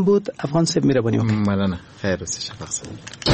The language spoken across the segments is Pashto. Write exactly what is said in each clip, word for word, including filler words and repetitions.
بود. افغان صاحب مهربانی وکړئ. مننه. خیر اوسه شفق صاحب.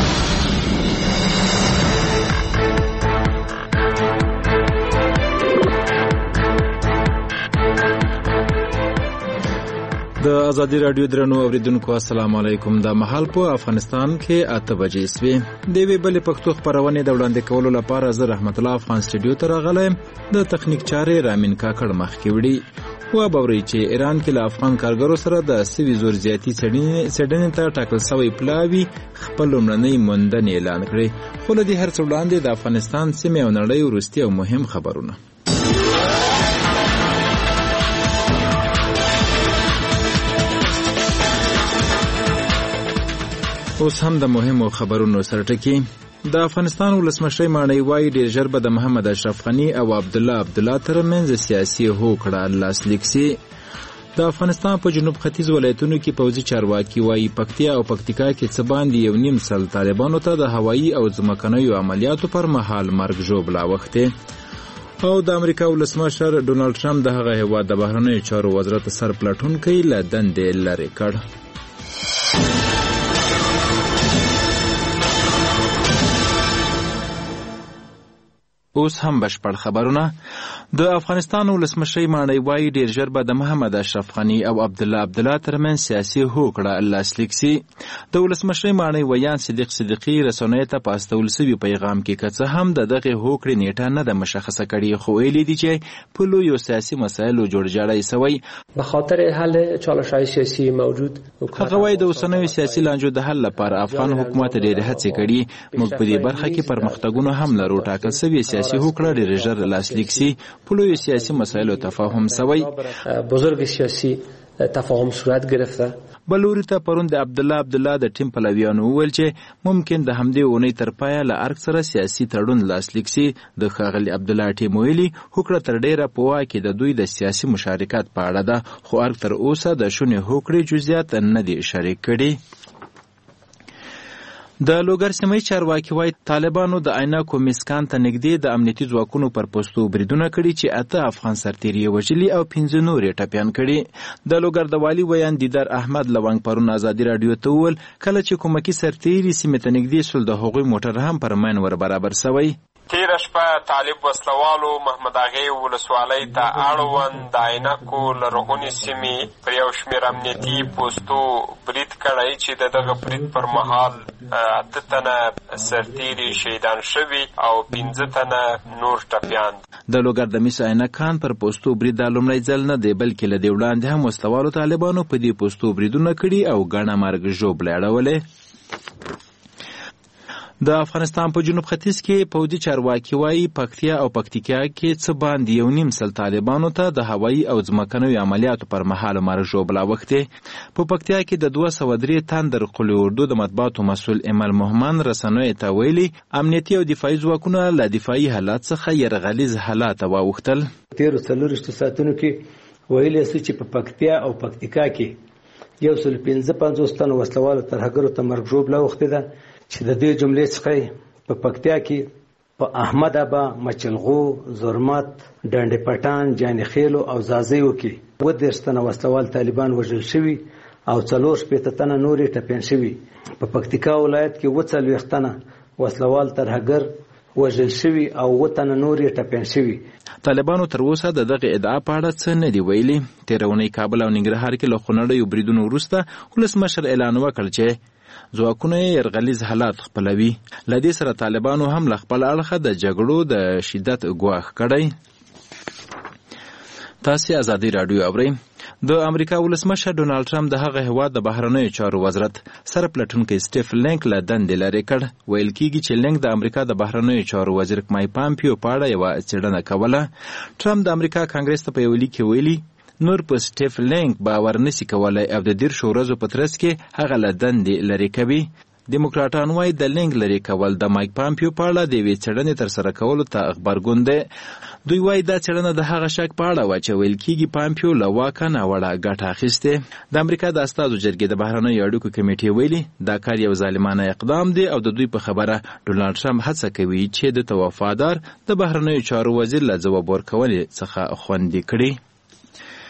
د ازادي رادیو درنو اوریدونکو السلام علیکم. د محل په افغانستان کې اته بجې سوي د وی بل پښتو خبرونه د وړاندې کولو لپاره زه رحمت الله افغان سټوډیو ته راغلم. د تخنیک چارې رامین کاکړ مخ کې وړي و باوري چې ایران کې له افغان کارګرو سره د سوي زور زیاتی څېړنې ته ټاکل شوی پلاوی خپل لومړنۍ موندنې اعلان کړې. خو له دې هر څه وړاندې د افغانستان سیمې او نړۍ وروستي او مهم خبرونه. اوس هم د مهمو خبرونو سرټکی. د افغانستان ولسمشر مانی وای ډیر ژر به د محمد اشرف غنی او عبد الله عبد الله ترمنځ سیاسي هوکړه لاسلیک شي. د افغانستان په جنوب ختیځ ولایتونو کې پوځي چارواکي وای پکتیا او پکتیکا کې څه باندې یو نیم سل طالبانو ته د هوایي او ځمکنیو عملیاتو پر مهال مرګ ژوبلا وخته. او د امریکا ولسمشر ډونالد ټرمپ د هغه هیواد د بهرنیو چارو وزارت سرپلټونکي له دندې لرې کړ. اوس هم بشپړ خبرونه. د افغانستان ولسمشر مانی وای ډیر ژر به د محمد اشرف غنی او عبد الله عبد الله ترمنځ سیاسي هوکړه لاسلیک شي. د ولسمشر مانی ویان صدیق صدیقی رسنیو ته په استول شوي پیغام کې کڅه هم د دغه هوکړې نیټه نه د مشخصه کړي، خو ویلي دي چې په لویو سیاسي مسایلو جوړجاړی شوی به خاطر حل چالش‌های سیاسي موجود. هغه وایي د اوسنیو سیاسي لانجو د حل لپاره افغان حکومت ډېرې هڅې کړي. موږ په دې برخه کې پرمختګونه هم لرو. ټاکل شوی سیاسي هوکړه ډېر ژر لاسلیک شي. په لویو سیاسي مسایلو تفاهم شوی. بزرگ سیاسي تفاهم صورت گرفته. بلوري ته پرون د عبد الله عبد الله د ټیم پلویانو وویل چې ممکن د همدې اونۍ تر پایه له ارګ سره سیاسي تړون لاسلیک شي. د ښاغلي عبد الله ټیم ویلي هوکړه تر ډیره په واک کې د دوی د سیاسي مشارکت په اړه ده، خو ارګ تر اوسه د شونې هوکړې جزئیات نه دي شریک کړي. د لوګر سیمې چارواکي وایي طالبانو د عینکو مسکان ته نږدې د امنیتي ځواکونو پر پوستو بریدونه کړي چې اته افغان سرتیري وژلي او پنځه نور یې ټپیان کړي. د لوګر د والي ویان دیدار احمد لونګ پرون ازادي رادیو ته وویل کله چې کومکي سرتیري سیمې ته نږدې سول د هغوی موټر هم پر ماین ور برابر شوی. تیره شپه طالب وسلوالو محمد اغې ولسوالۍ ته اړوند د عینکو لرغونې سیمې پر یو شمېر امنیتي پوستو برید کړی چې د دغه برید پر مهال اته تنه سرتیري شهیدان شوي او پنځه تنه نور ټپیان. د لوګر د میس عینکان پر پوستو برید دا لومړی ځل نه دی، بلکې له دې وړاندې هم وسلوالو طالبانو په دې پوستو بریدونه کړي او ګڼه مرګ ژوبلې اړولې. د افغانستان په جنوب ختیځ کې پوځي چارواکي وایي پکتیا او پکتیکا کې څه باندې یو نیم سل طالبانو ته د هوایي او ځمکنیو عملیاتو پر مهال مرګ ژوبلا وخته. په پکتیا کې د دوه سوه درې تن د قلي اردو د مطبوعاتو مسؤل امل محمد رسنیو ته ویلي امنیتي او دفاعي ځواکونه له دفاعي حالات څخه یرغلیز حالات واوښتل. تیرو څلورویشتو ساعتونو کې ویلي سو چې په پکتیا او پکتیکا کې یو سل پنځه پنځوس تنو وسلوالو ترهګرو ته مرګ ژوبلا وخته ده چې د دې جملې څخه په پکتیا کې په احمد ابا، مچلغو، زرمت، ډنډ پټان، جاني خیلو او زازیو کې اووه دېرش تنه وسلوال طالبان وژل شوي او څلور شپېته تنه نورې ټپیان شوي. په پکتیکا ولایت کې اووه څلوېښت تنه وسلوال ترهګر وژل شوي او اووه تنه نورې ټپیان شوي. طالبانو تر اوسه د دغه ادعا په اړه څه نه دي ویلي. تېره اونۍ کابل او ننګرهار کې له خونړیو بریدونو وروسته ولسمشر اعلان وکړ چې ځواکونه یې یرغلیز حالات خپلوي. له دې سره طالبانو هم له خپل اړخه د جګړو د شدت ګواښ کړی. تاسې ازادي راډیو اورئ. د امریکا ولسمشر ډونالد ټرمپ د هغه هیواد د بهرنیو چارو وزارت سرپلټونکی سټیف لینک له دندې لرې کړ. ویل کېږي چې لینک د امریکا د بهرنیو چارو وزیر مایک پامپیو په اړه یوه څېړنه کوله. ټرمپ د امریکا کانګرس ته په یو لیک کې ویلي نور په سټیف لینک باور نشي کولای او د دیرشو ورځو په ترڅ کې هغه له دندې لرې کوي. دیموکراتان وایي د لینک لرې کول د مایک پامپیو په اړه د یوې څېړنې ترسره کولو ته غبرګون دی. دوی وایي دا څېړنه د هغه شک په اړه وه چې ویل کېږي پامپیو له واکه ناوړه ګټه اخیستې. د امریکا د استازو جرګې د بهرنیو اړیکو کمیټې ویلي دا کار یو ظالمانه اقدام دی او د دوی په خبره ډونالډ ټرمپ هڅه کوي چې د ته وفادار د بهرنیو چارو وزیر له ځواب ورکولو څخه خوندي کړي.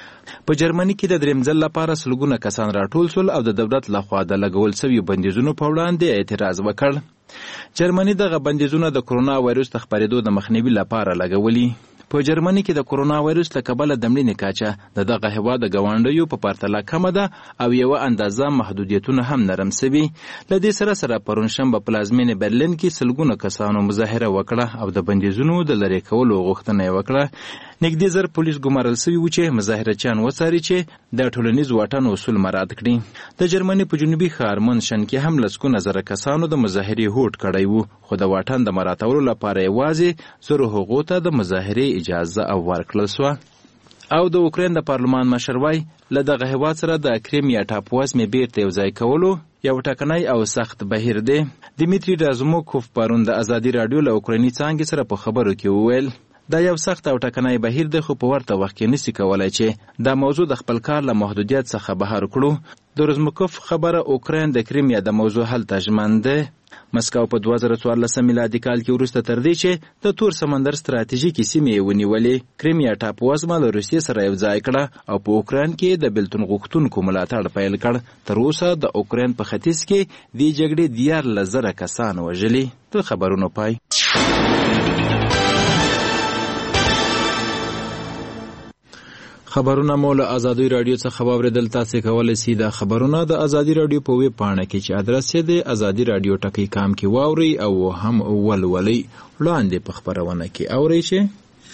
په جرمني کې د دریم ځل لپاره سلګونه کسان راټول شول او د دولت لخوا د لګول شویو بندیزونو په وړاندې اعتراض وکړ. جرمني دغه بندیزونه د کرونا وایروس د خپرېدو د مخنیوي لپاره لګولي. په جرمني کې د کرونا وایروس له کبله د مړینې کچه د دغه هېواد د ګاونډیو په پرتله کمه ده او یوه اندازه محدودیتونه هم نرم سوي. له دې سره سره پرون شنبه په پلازمینې برلین کې سلګونه کسانو مظاهره وکړه او د بندیزونو د لرې کولو غوښتنه یې وکړه. نږدې زر پولیس ګمارل سوي وو چې مظاهرچیان وڅاري چې د ټولنیز واټن اصول مراعات کړي. د جرمني په جنوبي ښار منشن کې هم لسګونه زره کسانو د مظاهرې هوډ کړی وو، خو د واټن د مراعاتولو لپاره یوازې زرو هغو ته د مظاهرې اجازه او ورکړل سوه. او د اوکراین د پارلمان مشر وایي له دغه هېواد سره د کریمیا ټاپووزمې بیرته یوځای کولو یو ټاکنی او سخت بهیر دی. دیمیتری رازوموکوف پرون د ازادي راډیو له اوکرایني څانګې سره په خبرو کې وویل دا یو سخت او ټاکنی بهیر دی، خو په ورته وخت کې نسي کولی چې دا موضوع د خپل کار له محدودیت څخه بهر کړو. د رازوموکوف خبره اوکراین د کریمیا د موضوع حل ته ژمن دی. مسکو په دوه زره څوارلسم میلادي کال کې وروسته تر دې چې د تور سمندر ستراتیژیکې سیمې یې ونیولې، کریمیا ټاپووزمه له روسیې سره یوځای کړه او په اوکراین کې د بېلتون غوښتونکو ملاتړ پیل کړ. تر اوسه د اوکراین په ختیځ کې دې جګړې دیارلس زره کسان وژلي. د خبرونو پای. خبرونه مو له ازادي راډیو څخه واورېدل. تاسې کولی سئ دا خبرونه د ازادي راډیو په ویب پاڼه کې چې ادرس یې د ازادي راډیو ټکی کام کې واورئ او هم ولولئ. وړاندې په خپرونه کې اورئ چې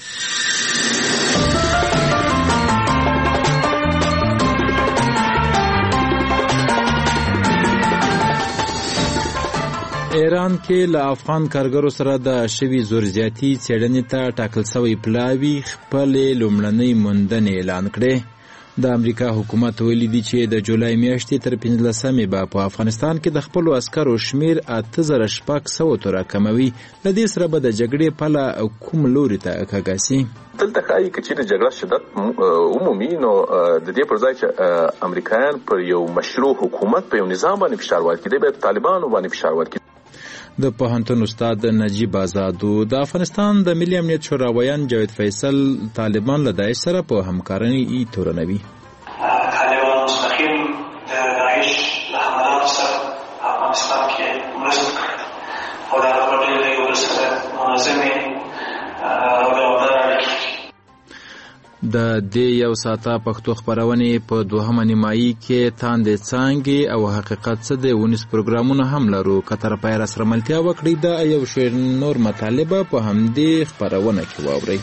ایران کې له افغان کارګرو سره د شوي زور زیاتي څېړنې ته ټاکل سوی پلاوي خپلې لومړنۍ موندنې اعلان کړې. د امریکا حکومت ویلي دي چې د جولای میاشتې تر پنځلسمې به په افغانستان کې د خپلو عسکرو شمیر اته زره شپږ سوو ته راکموي. له دې سره به د جګړې پله کوم لوري ته کږه سي. دلته ښایي که چیرې جګړه شدت ومومي نو د دې پر ځای چې امریکایان پر یو مشروع حکومت په یو نظام باندې فشار ورکړي، دی باید طالبانو باندې فشار ورکړي. د پوهنتون استاد نجیب آزادو د افغانستان د ملي امنیت شورا ویان جاوید فیصل طالبان له داعش سره په همکارۍ تورنوي. طالبان مستقیم د داعش له حملاتو سره افغانستان کې مرسته کړې او د هغه په ډېر لږ سره منظمې او دوامداره اړیکې. د دې یو ساعته پښتو خپرونې په دوهمه نیمایي کې تاندې څانګې او حقیقت څه دی ونیس پروګرامونه هم لرو. که تر پایه راسره ملتیا وکړئ دا یو شمېر نور مطالبه په همدې خپرونه کې واورئ.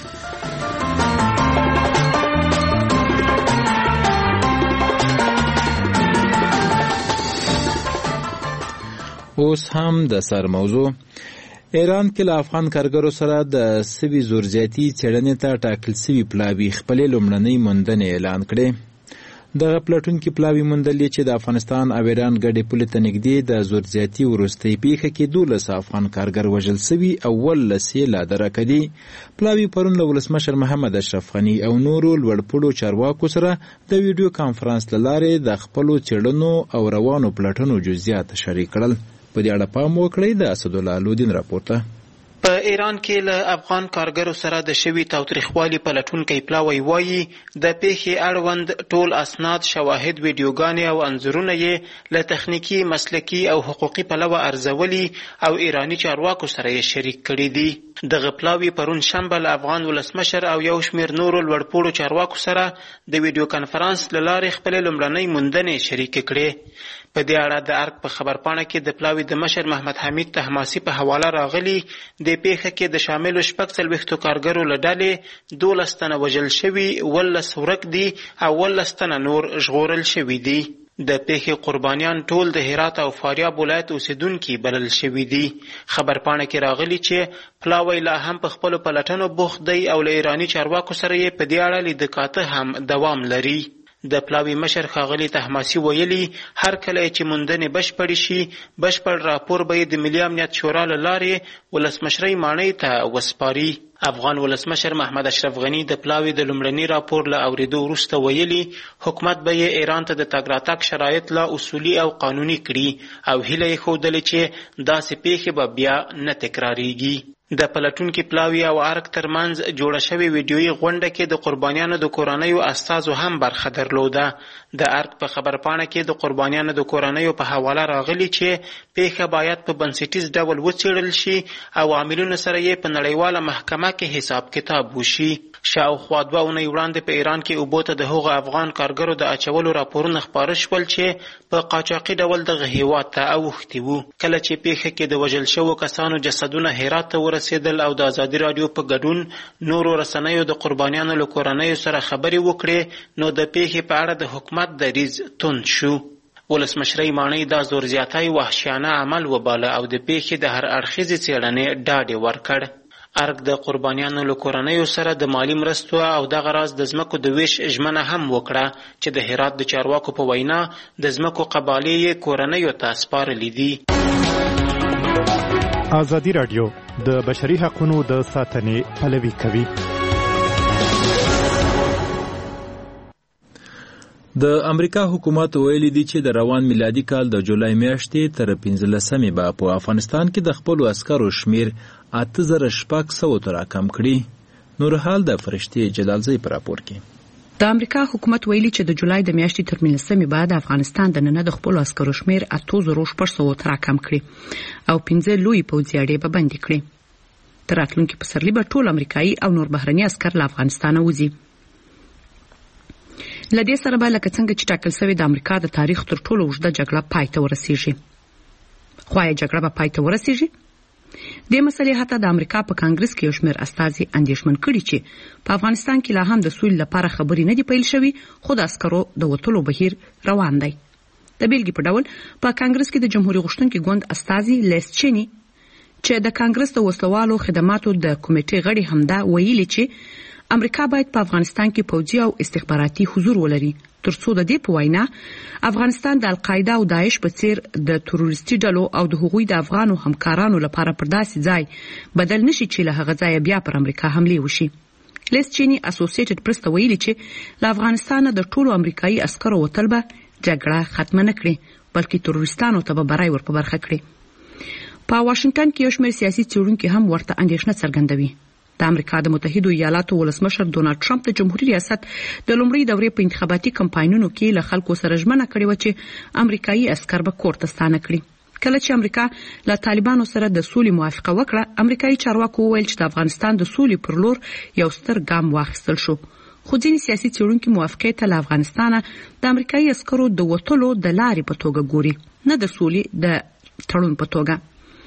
اوس هم د سر موضوع. ایران کې له افغان کارګرو سره د سوي زور زیاتي څېړنې ته ټاکل سوي پلاوي خپلې لومړنۍ موندنې اعلان کړې. دغه پلټونکي پلاوي موندلې چې د افغانستان او ایران ګډې پولې ته نږدې د زور زیاتي وروستۍ پیښه کې دولس افغان کارګر وژل سوي او اوولس یې لا درکه دي. پلاوي پرون له ولسمشر محمد اشرف غني او نورو لوړپوړو چارواکو سره د ویډیو کانفرانس له لارې د خپلو څېړنو او روانو پلټنو جزئیات شریک کړل. په دې اړه پام وکړئ. د اسدالله الودین راپورته. په ایران کې له افغان کارګرو سره د شوي تاوتریخوالي پلټونکی پلاوی وایي د پیښې اړوند ټول اسناد، شواهد، ویډیوګانې او انځورونه یې له تخنیکي، مسلکي او حقوقي پلوه ارزولي او ایرانی چارواکو سره یې شریک کړي دي. دغه پلاوی پرون شنبه له افغان ولسمشر او یو شمېر نورو لوړپوړو چارواکو سره د ویډیو کانفرانس له لارې خپلې لومړنۍ موندنې شریکې کړې. په دې اړه د ارګ په خبرپاڼه کې د پلاوي د مشر محمد حمید طهماسي په حواله راغلي د پیښه کې د شاملو شپږ څلوېښتو کارګرو له ډلې دولس تنه وژل شوي، اوولس ورک دي او اوولس تنه نور ژغورل شوي دي. د پیښې قربانیان ټول د هرات او فاریاب ولایت اوسیدونکي بلل شوي دي. خبرپاڼه کې راغلي چې پلاوی لا هم په خپلو پلټنو بوخت دی او له ایراني چارواکو سره یې په دې اړه لیدکاته هم دوام لري. د پلاوي مشر ښاغلي طهماسي ویلي هر کله چې موندنې بشپړې شي بشپړ راپور به یې د ملي امنیت شورا له لارې ولسمشرۍ ماڼۍ ته وسپاري. افغان ولسمشر محمد اشرف غني د پلاوي د لومړني راپور له اورېدو وروسته ویلي حکومت به یې ایران ته د تګ راتګ شرایط لا اصولي او قانوني کړي او هیله یې ښودلې چې داسې پیښې به بیا نه تکراریږي. د پلټونکي پلاوي او ارګ ترمنځ جوړه شوې ویډیويي غونډه کې د قربانیانو د کورنیو استازو هم برخه درلوده. د ارګ په خبرپاڼه کې د قربانیانو د کورنیو په حواله راغلي چې پیښه باید په بنسټیز ډول وڅېړل شي او عاملونو سره یې په نړیواله محکمه کې حساب کتاب وشي. شاوخوا دوه اونۍ وړاندې په ایران کې اوبو ته د هغو افغان کارګرو د اچولو راپورونه خپاره شول چې په قاچاقي ډول دغه هیواد ته اوښتي وو. کله چې پیښه کې د وژل شوو کسانو جسدونه هرات ته ورسېدل او د ازادي راډیو په ګډون نورو رسنیو د قربانیانو له کورنیو سره خبرې وکړې نو د پیښې په اړه د حکومت دریځ توند شو. ولسمشرۍ ماڼۍ دا زور زیاتی وحشیانه عمل وباله او د پیښې د هر اړخیزې څېړنې ډاډ ورکړ. ارګ د قربانیانو له کورنیو سره د مالی مرستو او دغه راز د ځمکو د ویش ژمنه هم وکړه چې د هرات د چارواکو په وینا د ځمکو قبالې یې کورنیو ته سپارلي دي. ازادي راډیو د بشري حقوقو د ساتنې پلوي کوي. د امریکا حکومت ویلي دی چې د روان میلادي کال د جولای میاشتې تر پنځلسمې به په افغانستان کې د خپلو عسکرو شمیر اته زره شپږ سوو ته راکم کړي. نورحال د فرشتې جلالزی په راپور کې د امریکا حکومت ویلي چې د جولای د میاشتې تر پنځلسمې به د افغانستان د ننه د خپلو عسکرو شمیر اته زره شپږ سوو ته راکم کړي او پنځه لوی پوځي اډې به بندي کړي. تر راتلونکي پسرلي به ټول امریکایي او نور بهرني عسکر له افغانستانه وځي. لدې سره به لکه څنګه چې ټاکل شوی د امریکا د تاریخ تر ټولو اوږده جګړه پای ته ورسیږي. خو آیا جګړه به پای ته ورسیږي؟ دې مسلې حتی د امریکا په کانګرس کې یو شمېر استازي اندېښمن کړي چې په افغانستان کې لا هم د سولې لپاره خبرې نه دي پیل شوي خو د عسکرو د وتلو بهیر روان دی. د بیلګې په ډول په کانګرس کې د جمهوریت غوښتونکي ګوند استازي لیس چینی چې د کانګرس د وسلوالو خدماتو د کمیټې غړي همدا ویلي چې امریکا باید په افغانستان کې پوځي او استخباراتي حضور ولري ترڅو د دې په وینا افغانستان د القاعده او داعش په څیر د تروریستي ډلو او د هغوی د افغانو همکارانو لپاره پر داسې ځای بدل نشي چې له هغه ځای بیا پر امریکا حمله وشي. لیس چینی اسوسییټډ پریس ته ویلي چې له افغانستان د ټولو امریکایي عسکرو وتل به جګړه ختمه نه کړي بلکې تروریستانو ته به برای ور په برخه کړي. په واشنگټن کې یو شمېر سیاسي څېړونکي هم ورته اندېښنه څرګندوي. د امریکا د متحدو ایالاتو ولسمشر ډونالډ ټرمپ د جمهوریت ریاست د لومړۍ دورې په انتخاباتي کمپاینونو کې له خلکو سره ژمنه کړې و چې امریکایي عسکر به کور ته ستانه کړي. کله چې امریکا له طالبانو سره د سولې موافقه وکړه امریکایي چارواکو وویل چې د افغانستان د سولې پر لور یو ستر ګام واخیستل شو. خو ځینې سیاسي څېړونکي موافقې ته له افغانستانه د امریکایي عسکرو د وتلو د لارې په توګه ګوري نه د سولې د تړون په توګه.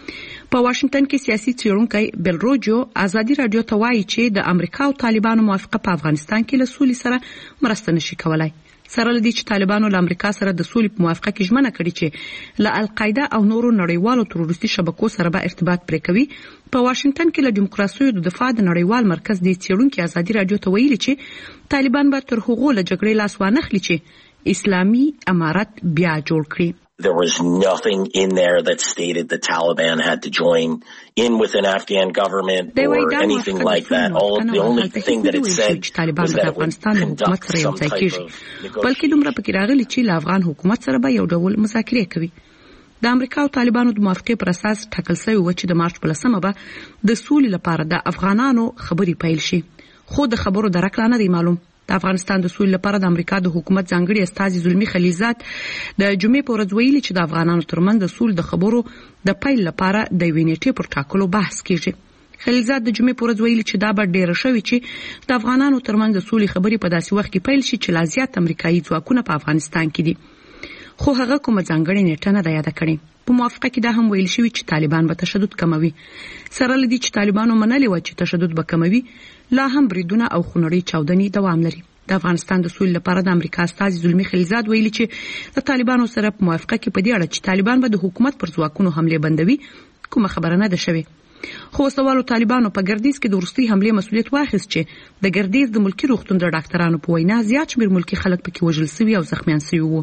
په واشنگټن کې سیاسي څېړونکی بیل روجو ازادي راډیو ته وایي چې د امریکا او طالبانو موافقه په افغانستان کې له سولې سره مرسته نشي کولای. سره لدی چې طالبانو له امریکا سره د سولې په موافقه کې ژمنه کړې چې له القاعده او نورو نړیوالو تروریستي شبکو سره به ارتباط پرې کوي. په واشنگټن کې له دیموکراسۍ د دفاع د نړیوال مرکز د څېړونکي ازادي راډیو ته ویلي چې طالبان به تر هغو له جګړې لاس وانخلي چې اسلامي امارت بیا جوړ کړي. There was nothing in there that stated the Taliban had to join in with an Afghan government or anything like that. All the only thing that it said was that it would conduct some type of negotiation. بلکې دومره پکې راغلي چې له افغان حکومت سره به یو ډول مذاکرې کوي. د امریکا او طالبانو د موافقې پر اساس ټاکل شوی و چې د مارچ په لسمه به د سولې لپاره د افغانانو خبرې پیل شي. خو د خبرو درک لا نه دی معلوم. د افغانستان د سولې لپاره د امریکا د حکومت ځانګړي استازي زلمي خلیلزاد د جمعې په ورځ ویلي چې د افغانانو ترمنځ د سولې د خبرو د پیل لپاره د یوې نیټې پر ټاکلو بحث کیږي. خلیلزاد د جمعې په ورځ ویلي چې دا به ډیره شوې چې د افغانانو ترمنځ د سولې خبرې په داسې وخت کې پیل شي چې لا زیات امریکایي ځواکونه په افغانستان کې دي. خو هغه کومه ځانګړې نیټه نه ده یاده کړې. په موافقه کې دا هم ویل شوی چې طالبان به تشدد کموي. سره لدی چې طالبانو منلي و چې تشدد به کموي لا هم بریدونه او خونړۍ چاودنې دوام لري. د افغانستان د سولې لپاره د امریکا استازي زلمي خلیلزاد ویلي چې د طالبانو سره په موافقه کې په دې اړه چې طالبان به د حکومت پر ځواکونو حمله بندوي کومه خبره نه ده شوې. خو وسوالو طالبانو په ګردیز کې د وروستۍ حمله مسؤلیت واخیست چې د ګردیز د ملکی روغتون د ډاکټرانو په وینا زیات شمېر ملکی خلک پکې وژل شوي او زخمیان شوي وو.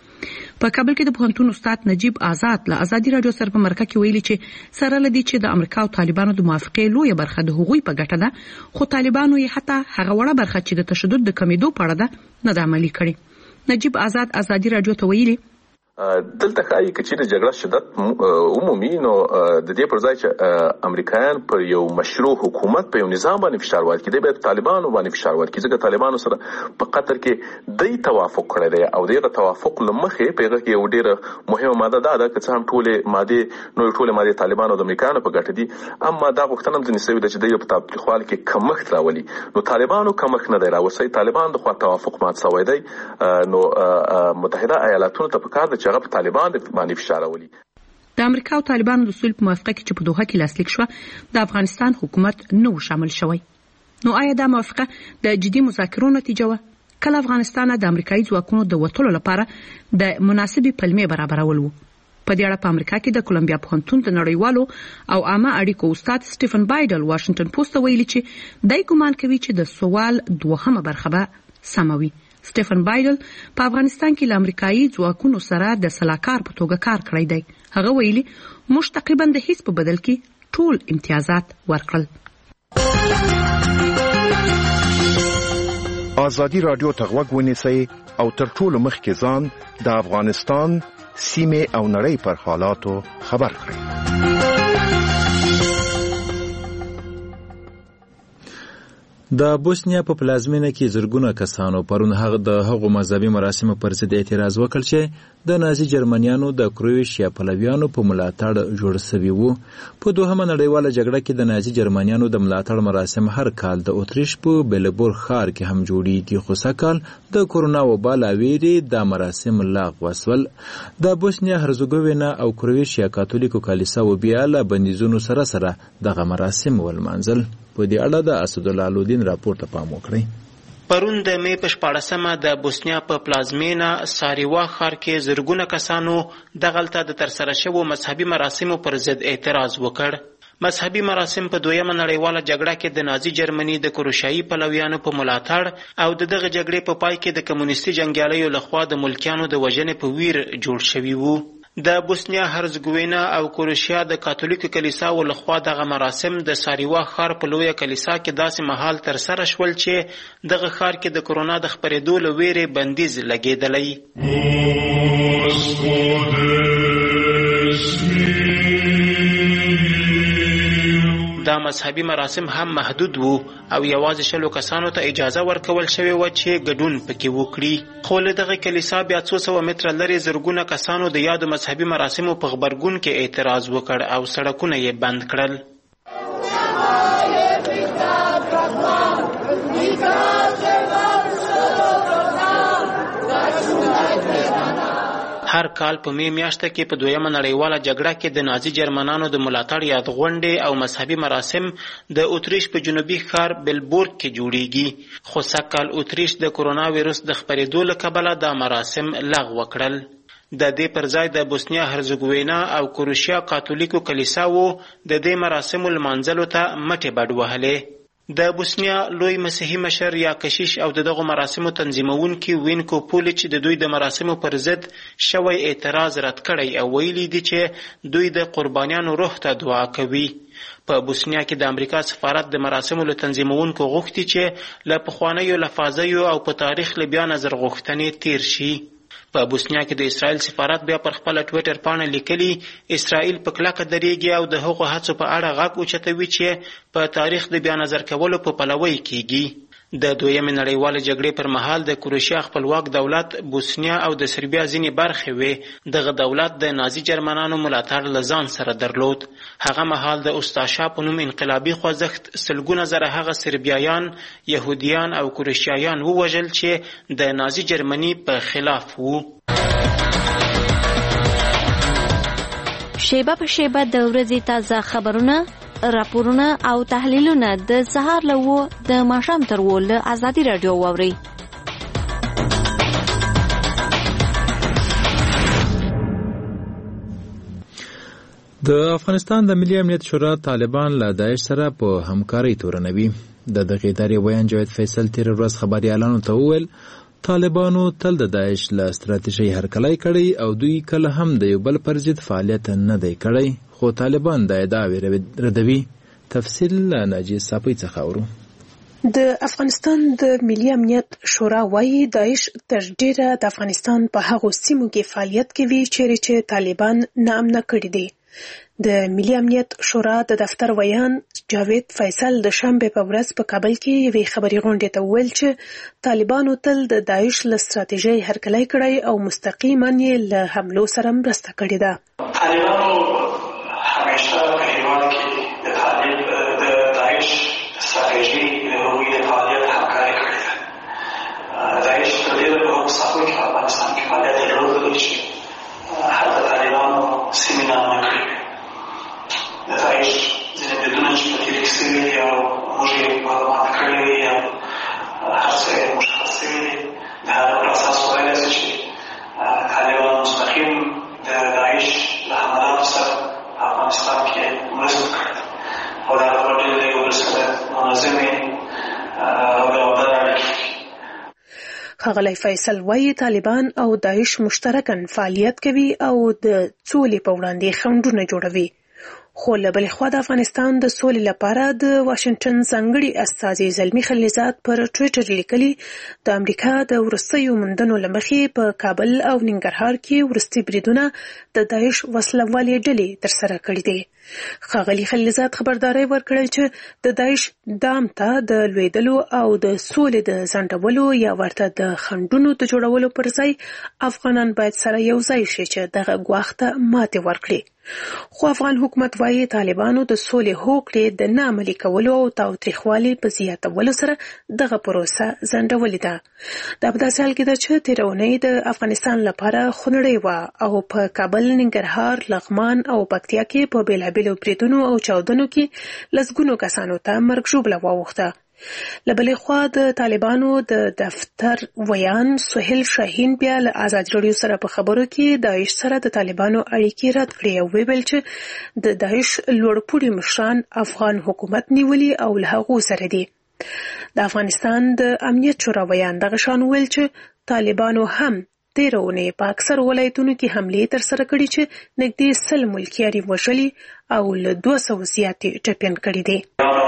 په کابل کې د پوهنتون استاد نجیب آزاد له ازادي راډیو سره په مرکه کې ویلي چې سره لدی چې د امریکا او طالبانو د موافقې لویه برخه د هغوی په ګټه ده خو طالبانو یې حتی هغه وړه برخه چې د تشدد د کمیدو په اړه ده نه ده عملي کړې. نجیب آزاد ازادي راډیو ته ویلي دلته ښایي که چیرې جګړه شدت عمومي نو د دې پر ځای چې امریکایان پر یو مشروع حکومت په یو نظام باندې فشار ورکړي دی باید طالبانو باندې فشار ورکړي ځکه طالبانو سره په قطر کې دوی توافق کړی دی او دغه توافق له مخې په هغه کې یو ډېره مهمه ماده دا ده که څه هم ټولې مادې نو ټولې مادې طالبانو د امریکایانو په ګټه دي اما دا غوښتنه هم ځینې سوې ده چې دوی په تاوتریخوالي کې کمښت راولي نو طالبانو کمښت نه دی راوستی طالبان د خوا توافق مات سوی دی نو متحده ایالاتونو ته پکار ده چې هغه په طالبان باندې فشار راولي. د امریکا او طالبانو د صلح په موافقه کې چې په دوحه کې لاسلیک شوه د افغانستان حکومت نه و شامل شوی. نو آیا دا موافقه د جدي مذاکرو نتیجه وه؟ کله افغانستان د امریکایي ځواکونو د وتلو لپاره د مناسبې پلمې برابرول وو. په دې اړه په امریکا کې د کولمبیا پوهنتون د نړیوالو او عامه اړیکو استاد سټیفن بایډل واشنگټن پوسټ ته ویلي چې دای ګمان کوي چې د سوال دوهمه برخه به سمه وي. سټیفن بایډل په افغانستان کې له امریکایي ځواکونو سره د سلاکار په توګه کار کړی دی. هغه ویلي موږ تقریبا د هیڅ په بدل کې ټول امتیازات ورکړل. ازادي رادیو ته غوږ ونیسئ او تر ټولو مخکې ځان د افغانستان سیمه او نړۍ پر حالاتو خبر کړئ. د بوسنیا په پلازمینه کې زرګونه کسانو پرون هغه د هغو مذهبي مراسمو پر ضد اعتراض وکړ چې د نازي جرمنیانو د کروشیا پلویانو په ملاتړ جوړ شوي وو. په دوهمه نړیواله جګړه کې د نازي جرمنیانو د ملاتړ مراسم هر کال د اتریش په بیلبور ښار کې هم جوړیږي خو سږکال د کورونا وبا له ویرې دا مراسم لغوه شول. د بوسنیا هرزګوینا او کروشیا کاتولیکو کلیساو بیا له بندیزونو سره سره دغه مراسم ولمانځل. په دې اړه د اسدالله الدین راپور ته پام وکړئ. پرون د مې په شپاړسمه د بوسنیا په پلازمینه ساریوا ښار کې زرګونه کسانو دغلته د ترسره شوو مذهبي مراسمو پر ضد اعتراض وکړ. مذهبي مراسم په دویمه نړیواله جګړه کې د نازي جرمني د کروشیایي پلویانو په ملاتړ او د دغه جګړې په پای کې د کمونیستي جنګیالیو لخوا د ملکیانو د وژنې په ویر جوړ شوي وو. د بوسنیا هرزګوینا او کروشیا د کاتولیکو کلیساو لخوا دغه مراسم د ساریوا ښار په لویه کلیسا کې داسې مهال ترسره شول چې دغه ښار کې د کرونا د خپرېدو له ویرې بندیز لګېدلی. دا مذهبي مراسم هم محدود وو او یوازې شلو کسانو ته اجازه ورکول شوې وه چې ګډون پکې وکړي. خو له دغه کلیسا بیا څو سوه متره لرې زرګونه کسانو د یادو مذهبي مراسمو په غبرګون کې اعتراض وکړ او سړکونه یې بند کړل. هر کال په می میاشته کې په دویمه نړیواله جګړه کې د نازي جرمنانو د ملاتړ یاد غونډې او مذهبي مراسم د اتریش په جنوبي ښار بیلبورګ کې جوړیږي. خو سږکال اتریش د کرونا ویروس د خپرېدو له کبله دا مراسم لغوه کړل. د دې پر ځای د بوسنیا هرزګوینا او کروشیا کاتولیکو کلیساو د دې مراسمو لمانځلو ته مټې بډ وهلې. د بوسنیا لوی مسیحي مشر یا کشیش او دغه مراسمو تنظیمونکي وینکو پولیچ د دوی د مراسمو پر ضد شوی اعتراض رد کړی او ویلي دي چې دوی د قربانیانو روح ته دعا کوي. په بوسنیا کې د امریکا سفارت د مراسمو له تنظیمونکو غوښتي چې له پخوانیو لفاظیو او په تاریخ له بیا نظر غوښتنې تیر شي. په بوسنیا کې د اسرائیل سفارت بیا پر خپل ټویټر پاڼه لیکلي اسرائیل په کلکه درېږي او د هغو هڅو په اړه غږ اوچتوي چې په تاریخ د بیا نظر کولو په پلوي کیږي. د دویمې نړیوالې جګړې پر مهال د کروشیا خپلواک دولت بوسنیا او د سربیا ځینې برخې وې. دغه دولت د نازي جرمنانو ملاتړ له ځان سره درلود. هغه مهال د اوستاشا په نوم انقلابي خوځښت سلګونه زره هغه سربیایان، یهودیان او کروشیایان ووژل چې د نازي جرمني په خلاف وو. شیبه په شیبه د ورځې تازه خبرونه، راپورونه او تحلیلونه د سهار له وو د ماښام تر وو له ازادي راډیو واورئ. د افغانستان د ملي امنیت شورا طالبان له داعش سره په همکارۍ تورنوي. د دغې ادارې ویان جاوید فیصل تېره ورځ خبریالانو ته وویل طالبانو تل د داعش له ستراتیژۍ هرکلی کړی او دوی کله هم د یو بل پر ضد فعالیت نه دی کړی، خو طالبان دا ادعاوې ردوي. تفصیل له ناجي صافی څخه اورو. د افغانستان د ملي امنیت شورا وايي داعش تر ډیره د افغانستان په هغو سیمو کې فعالیت کوي چیرې چې طالبان ناامنه کړي دي. د ملي امنیت شورا د دفتر ویان جاوید فیصل د شنبه په ورځ په کابل کې یوې خبري غونډې ته وویل چې طالبانو تل د داعش له ستراتیژۍ هرکلی کړی او مستقیما یې له حملو سره مرسته کړې ده. طالبانو همیشه په هیواد کې د طالب د داعش ستراتیژي د هغوی د فعالیت همکاري کړې ده. داعش تر ډېره په هغو ساحو کې په افغانستان کې فعالیت درلودلی چې حتی طالبانو سیمې ناامنه کړې وې. د داعش ځینې بریدونه چې په تېر کې شوي دي او موږ یې معلومات کړي دي او هر څه یې مشخص شوي دي، د هغه پر اساس ویلی شي چې طالبان مستقیم د داعش له حملاتو سره په افغانستان کې مرسته کړې ده او د هغه په ډېر یو بل سره منظمې او دوامداره اړیکې لري. ښاغلی فیصل وایي طالبان او داعش مشترکاً فعالیت کوي او د سولې په وړاندې خنډونه جوړوي. خو له بلې خوا د افغانستان د سولې لپاره د واشنګټن ځانګړي استازي زلمي خلیلزاد پر ټویټر لیکلي د امریکا د وروستیو موندنو له مخې په کابل او ننګرهار کې وروستي بریدونه د داعش وسله والې ډلې ترسره کړي دي. ښاغلي خلیلزاد خبرداری ورکړل چې د داعش دام ته د لویدلو او د سولې د ځنډولو یا ورته د خنډونو د جوړولو پر ځای افغانان باید سره یو ځای شي چې دغه ګواښ ته ماتې ورکړي. خو افغان حکومت وايي طالبانو د سولې هوکړې د نه عملي کولو او تاوتریخوالي په زیاتولو سره دغه پروسه ځنډولې ده. دا په داسې حال کې ده چې تېره اونۍ د افغانستان لپاره خونړۍ وه او په کابل، ننګرهار، لغمان او پکتیا کې په بېلابېلو بریدونو او چاودنو کې لسګونو کسانو ته مرګ ژوبله واوښته. له بلې خوا د طالبانو د دفتر ویان سهیل شاهین بیا له ازادي راډیو سره په خبرو کې داعش سره د طالبانو اړیکې رد کړې او ویل چې د داعش لوړپوړي مشران افغان حکومت نیولي او له هغو سره دي. د افغانستان د امنیت شورا ویان دغه شان ویل چې طالبانو هم تېره اونۍ په اکثر ولایتونو کې حملې ترسره کړي چې نږدې سل ملکیاري وژلي او له دوه سوو زیاتې ټپیان کړي دي.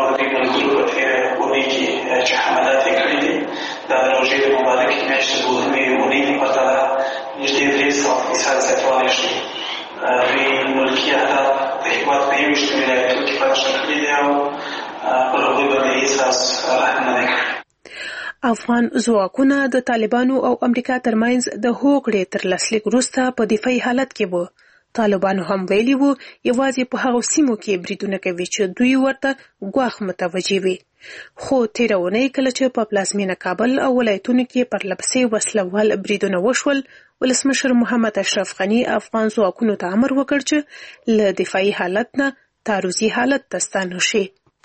چې حملات یې کړي دي دا د روژې د مبارکې میاشتې د دوهمې اونۍ په پرتله نږدې درې سوه فیصد زیاتوالی ښیي. دوی ملکي اهداف د هېواد په یوویشتو ولایتونو کې فتح کړي دي او پر هغوی باندې هېڅ رحم نه دی کړی. افغان ځواکونه د طالبانو او امریکا ترمنځ د هوکړې تر لاسلیک وروسته په دفاعي حالت کې وو. طالبانو هم ویلي وو یوازې په هغو سیمو کې بریدونه کوي چې دوی ورته ګواښ متوجه وي. خو تېره اونۍ کله چې په پلازمینه کابل او ولایتونو کې پرلپسې وسله وال بریدونه وشول، ولسمشر محمد اشرف غني افغان ځواکونو ته امر وکړ چې له دفاعي حالت نه تعرضي حالت ته ستانه شي.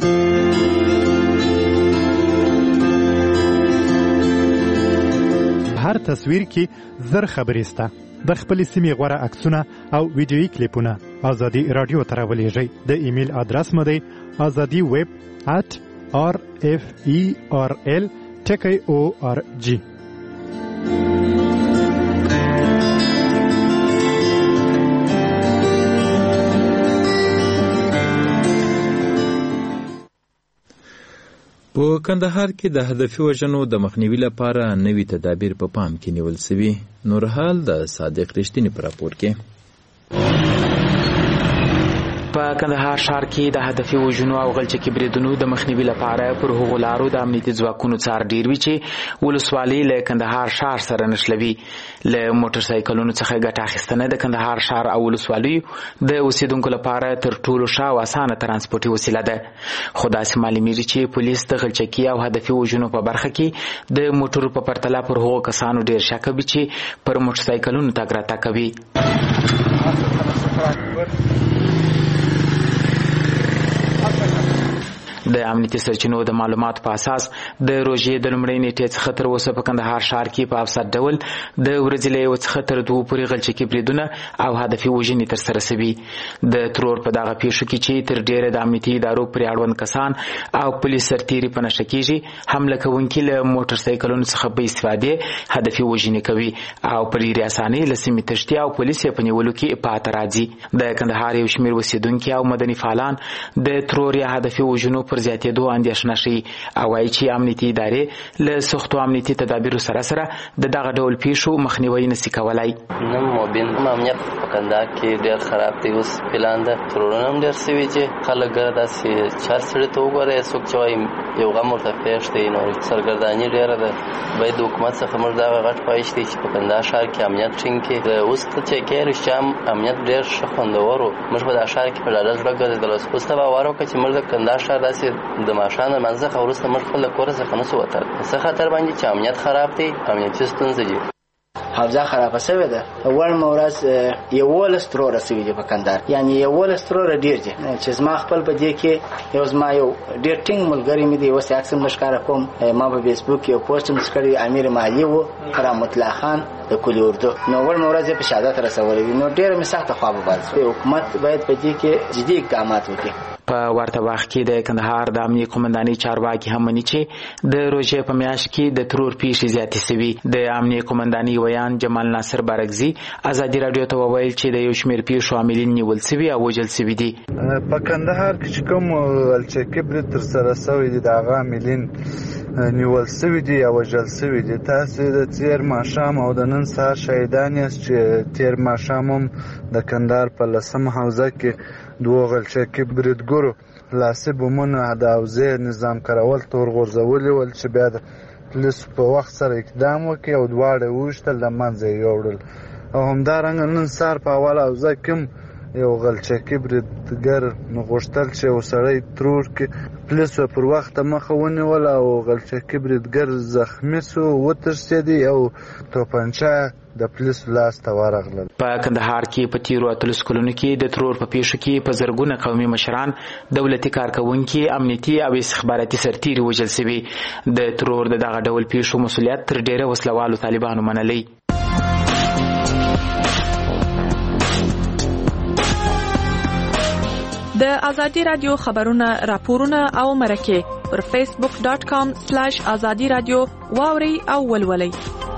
هر تصویر کې زر خبرې سته. د خپل سیمې غوره عکسونه او ویډیويي کلیپونه ازادي رادیو ته راولېږئ. د ایمیل ادرس مو دی azadi web at r f e r l ټکی او ار جی. په کندهار کې د هدفي وژنو د مخنیوي لپاره نوي تدابیر په پام کې نیول شوي. نورحال د صادق رښتینی په راپور کې. په کندهار ښار کې د هدفي وژنو او غلچکي بریدونو د مخنیوي لپاره پر هغو لارو د امنیتي ځواکونو څار ډیر وي چې ولسوالۍ له کندهار ښار سره نښلوي. له موټر سایکلونو څخه ګټه اخیستنه د کندهار ښار او ولسوالیو د اوسیدونکو لپاره تر ټولو ښه او اسانه ترانسپورتي وسیله ده. خو داسې معلومیږي چې پولیس د غلچکي او هدفي وژنو په برخه کې د موټرو په پرتله پر هغو کسانو ډیر شک کوي چې پر موټر سایکلونو تګ راتګ کوي. د امنیتي سرچینو د معلوماتو په اساس د روژې د لومړۍ نیټې څخه تر اوسه په کندهار ښار کې په افسر ډول د ورځې له یو څخه تر دوو پورې غلچکي بریدونه او هدفي وژنې ترسره شوي. د ترور په دغه پیښو کې چې تر ډیره د امنیتي ادارو پورې اړوند کسان او پولیس سرتیري په نښه کېږي، حمله کوونکي له موټر سایکلونو څخه به استفادې هدفي وژنې کوي او په ډېرې اسانۍ له سیمې تښتي او پولیس یې په نیولو کې پاته راځي. د کندهار یو شمېر اوسېدونکي او مدني فعالان د ترور یا هدفي وژنو پر زیاتېدو اندېښنه ښيي او وایي چې امنیتي ادارې له سختو امنیتي تدابیرو سره سره د دغه ډول پیښو مخنیوي نشي کولای. نن مبین امنیت په کندهار کې ډېر خراب دی. اوس پلان ده ترورونه هم ډېر سوي چې خلک ګره داسې چار سړي ته وګوره څوک چې وایي یو غم ورته پېښ دی نو سرګرداني ډېره ده. باید د حکومت څخه موږ دغه غټ خواهش دی چې په کندهار ښار کې امنیت ټینګ کړي. اوس ته چې کې رښتیا امنیت ډېر ښه خوندور و. موږ په دا ښار کې په ډاډه زړه ګرځېدل. اوس ته باور وکړه چې موږ د کندهار ښار داسې د ماښام د لمانځه څخه وروسته موږ خپل له کوره څخه نسو وتلی. څه خطر باندې چې امنیت خراب دی، امنیتي ستونزې دي. حافظه خرابه شوې ده. وړمه ورځ یولس تروره سوي دي په کندهار، یعنی یولس تروره ډېر دي چې زما خپل په دې کې یو زما یو ډېر ټینګ ملګری مې دی. اوس یې عکس هم ښکاره کوم. ما په فیسبوک کې یو پوسټ هم کړی، امیر مالي و رحمت الله خان د کلي اردو. نو وړمه ورځ یې په شهادت رسولی دي. نو ډېره مې سخته خوا به باد. حکومت باید په دې کې جدي اقدامات وکړي. په ورته وخت کې د کندهار د امنیه قومندانۍ چارواکي هم مني چې د روژې په میاشت کې د ترور پیښې زیاتې سوي. د امنیه قومندانۍ ویان جمال ناصر بارکزي ازادي راډیو ته وویل چې د یو شمېر پیښو عاملین نیول سوي او وژل سوي دي. په کندهار کې چې کوم الچکې برید ترسره سوی دي د هغه عاملین نیول سوي دي او وژل سوي دي. تاسې د تېر ماښام او د نن سهار شاهدان یاست چې تېر ماښام هم د کندهار په لسمه حوزه کې دوه غلچکي بریدګرو لاسي بمونه د حوزې نظام کارول تور غورځولي ول چې بیا د پولیسو په وخت سره اقدام وکړي او دواړه وویشتل، له منځه یې یوړل. او همدارنګه نن سهار په اوله حوزه کې هم یو غلچکي بریدګر غوښتل چې یو سړی ترور کړي. پولیسو پر وخته مخه ونیول او غلچکي بریدګر زخمي سو، وتښتېدی او توپنچه د پولیسو لاس ته ورغلل. په کندهار کې په تیرو اتلس کلونو کې د ترور په پیښو کې په زرګونه قومي مشران، دولتي کارکوونکي، امنیتي او استخباراتي سرتیري وژل سوي. د ترور د دغه ډول پیښو مسؤلیت تر ډیره وسلوالو طالبانو منلی. د ازادي رادیو خبرونه، راپورونه او مرکه پر فیسبوک ډاټ کام سلیش ازادي رادیو واوري او ولولئ.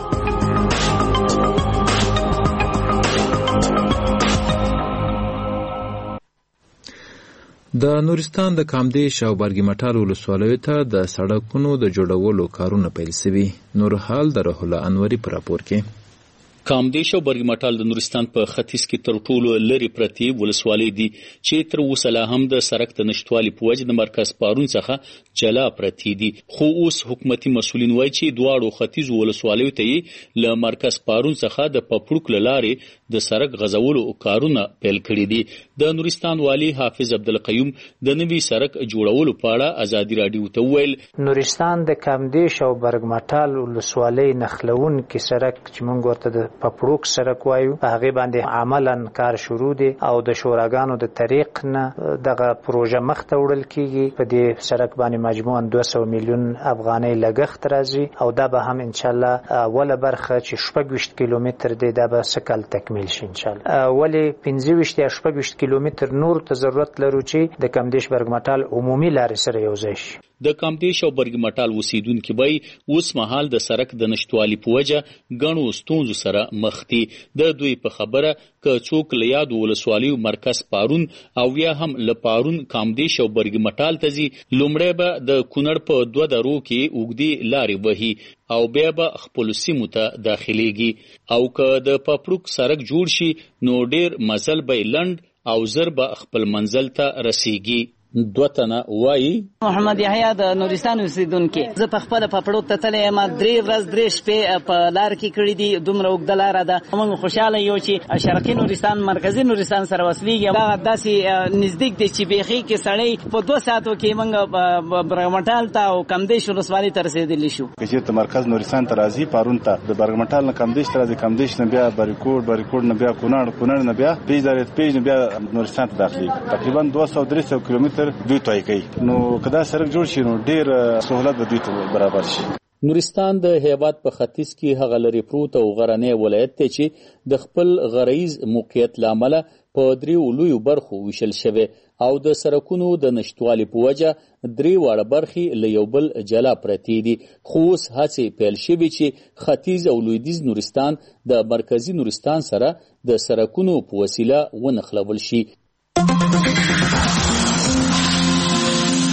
د نورستان د کامدیش او برګمټال ولسوالیو ته د سړکونو د جوړولو کارونه پیل شوي. نور حال د روح الله انوري په راپور کې. کامدیش او برګمټال د نورستان په ختیځ کې تر ټولو لرې پرتې ولسوالۍ دي چې تر اوسه لا هم د سړک د نشتوالي په وجه د مرکز پارون څخه جلا پرتې دي. خو اوس حکومتي مسؤلین وایي چې دواړو ختیځو ولسوالیو ته یې له مرکز پارون څخه د پپړوک له لارې د سړک غځولو کارونه پیل کړي دي. د نورستان والی حافظ عبدالقیوم د نوي سړک جوړولو په اړه ازادي راډیو ته وویل. نورستان د کامدیش او برګمټال ولسوالۍ نښلون کې سړک چې موږ ورته د پپړوک سړک وایو، په هغه باندې عملاً کار شروع دی او د شوراګانو د طریق نه دغه پروژه مخ ته وړل کیږي. په دې سړک باندې مجموعاً دوه سوه میلیون افغانۍ لګښت راځي او دا به هم ان شاء الله اوله برخه چې شپږ ویشت کیلومتر دی دا به سکل تکمیل شي ان شاء الله. ولی پنځه ویشت یا شپږ ویشت کیلومتر نور ته ضرورت لرو چې د کامدیش برګمټال عمومي لارې سره یو ځای شي. د کامدیش او برګمټال اوسیدونکي وایي اوس مهال د سړک د نشتوالي په وجه ګڼو ستونزو سره مخ دي. د دوی په خبره که څوک له یادو ولسوالیو مرکز پارون او یا هم له پارون کامدیش او برګمټال ته ځي، لومړی به د کونړ په دوه درو کې اوږدې لارې وهي او بیا به خپلو سیمو ته داخلیږي. او که د پپړوک سړک جوړ شي نو ډیر مزل به لنډ او زر به خپل منزل ته رسیږي. دوه تنه وایي محمد یحیی د نورستان اوسیدونکي، زه په خپل پپړوک ته تللی یم، درې ورځ درې شپې په لار کې کړي دي. دومره اوږده لاره ده. موږ خوشحاله یو چې شرقي نورستان مرکزي نورستان سره وصلېږي. دا داسې نزدیک دی چې بیخي کې سړی په دوه ساعتو کې موږ برګمټال ته او کامدیش ولسوالۍ ته رسېدلی شو. که چېرته مرکز نورستان ته راځي، پارون ته د برګمټال نه کامدیش ته راځي، کامدیش نه بیا بریکوټ، بریکوټ نه بیا کونړ، کونړ نه بیا پیج لري، پیج نه بیا نورستان ته داخلېږي. تقریبا دوه سوه درې سوه کیلومتر دوی طی کوي. نو که دا سړک جوړ شي نو ډیر سهولت به دوی ته برابر شي. نورستان د هیواد په ختیځ کې هغه لرې پروت او غرنی ولایت دی چې د خپل غرایز موقعیت له امله په دریو لویو برخو ویشل شوی او د سړکونو د نشتوالي په وجه درې واړه برخې له یو بل جلا پرتې دي. خو اوس هڅې پیل شوي چې ختیځ او لویدیځ نورستان د مرکزي نورستان سره د سړکونو په وسیله ونښلول شي.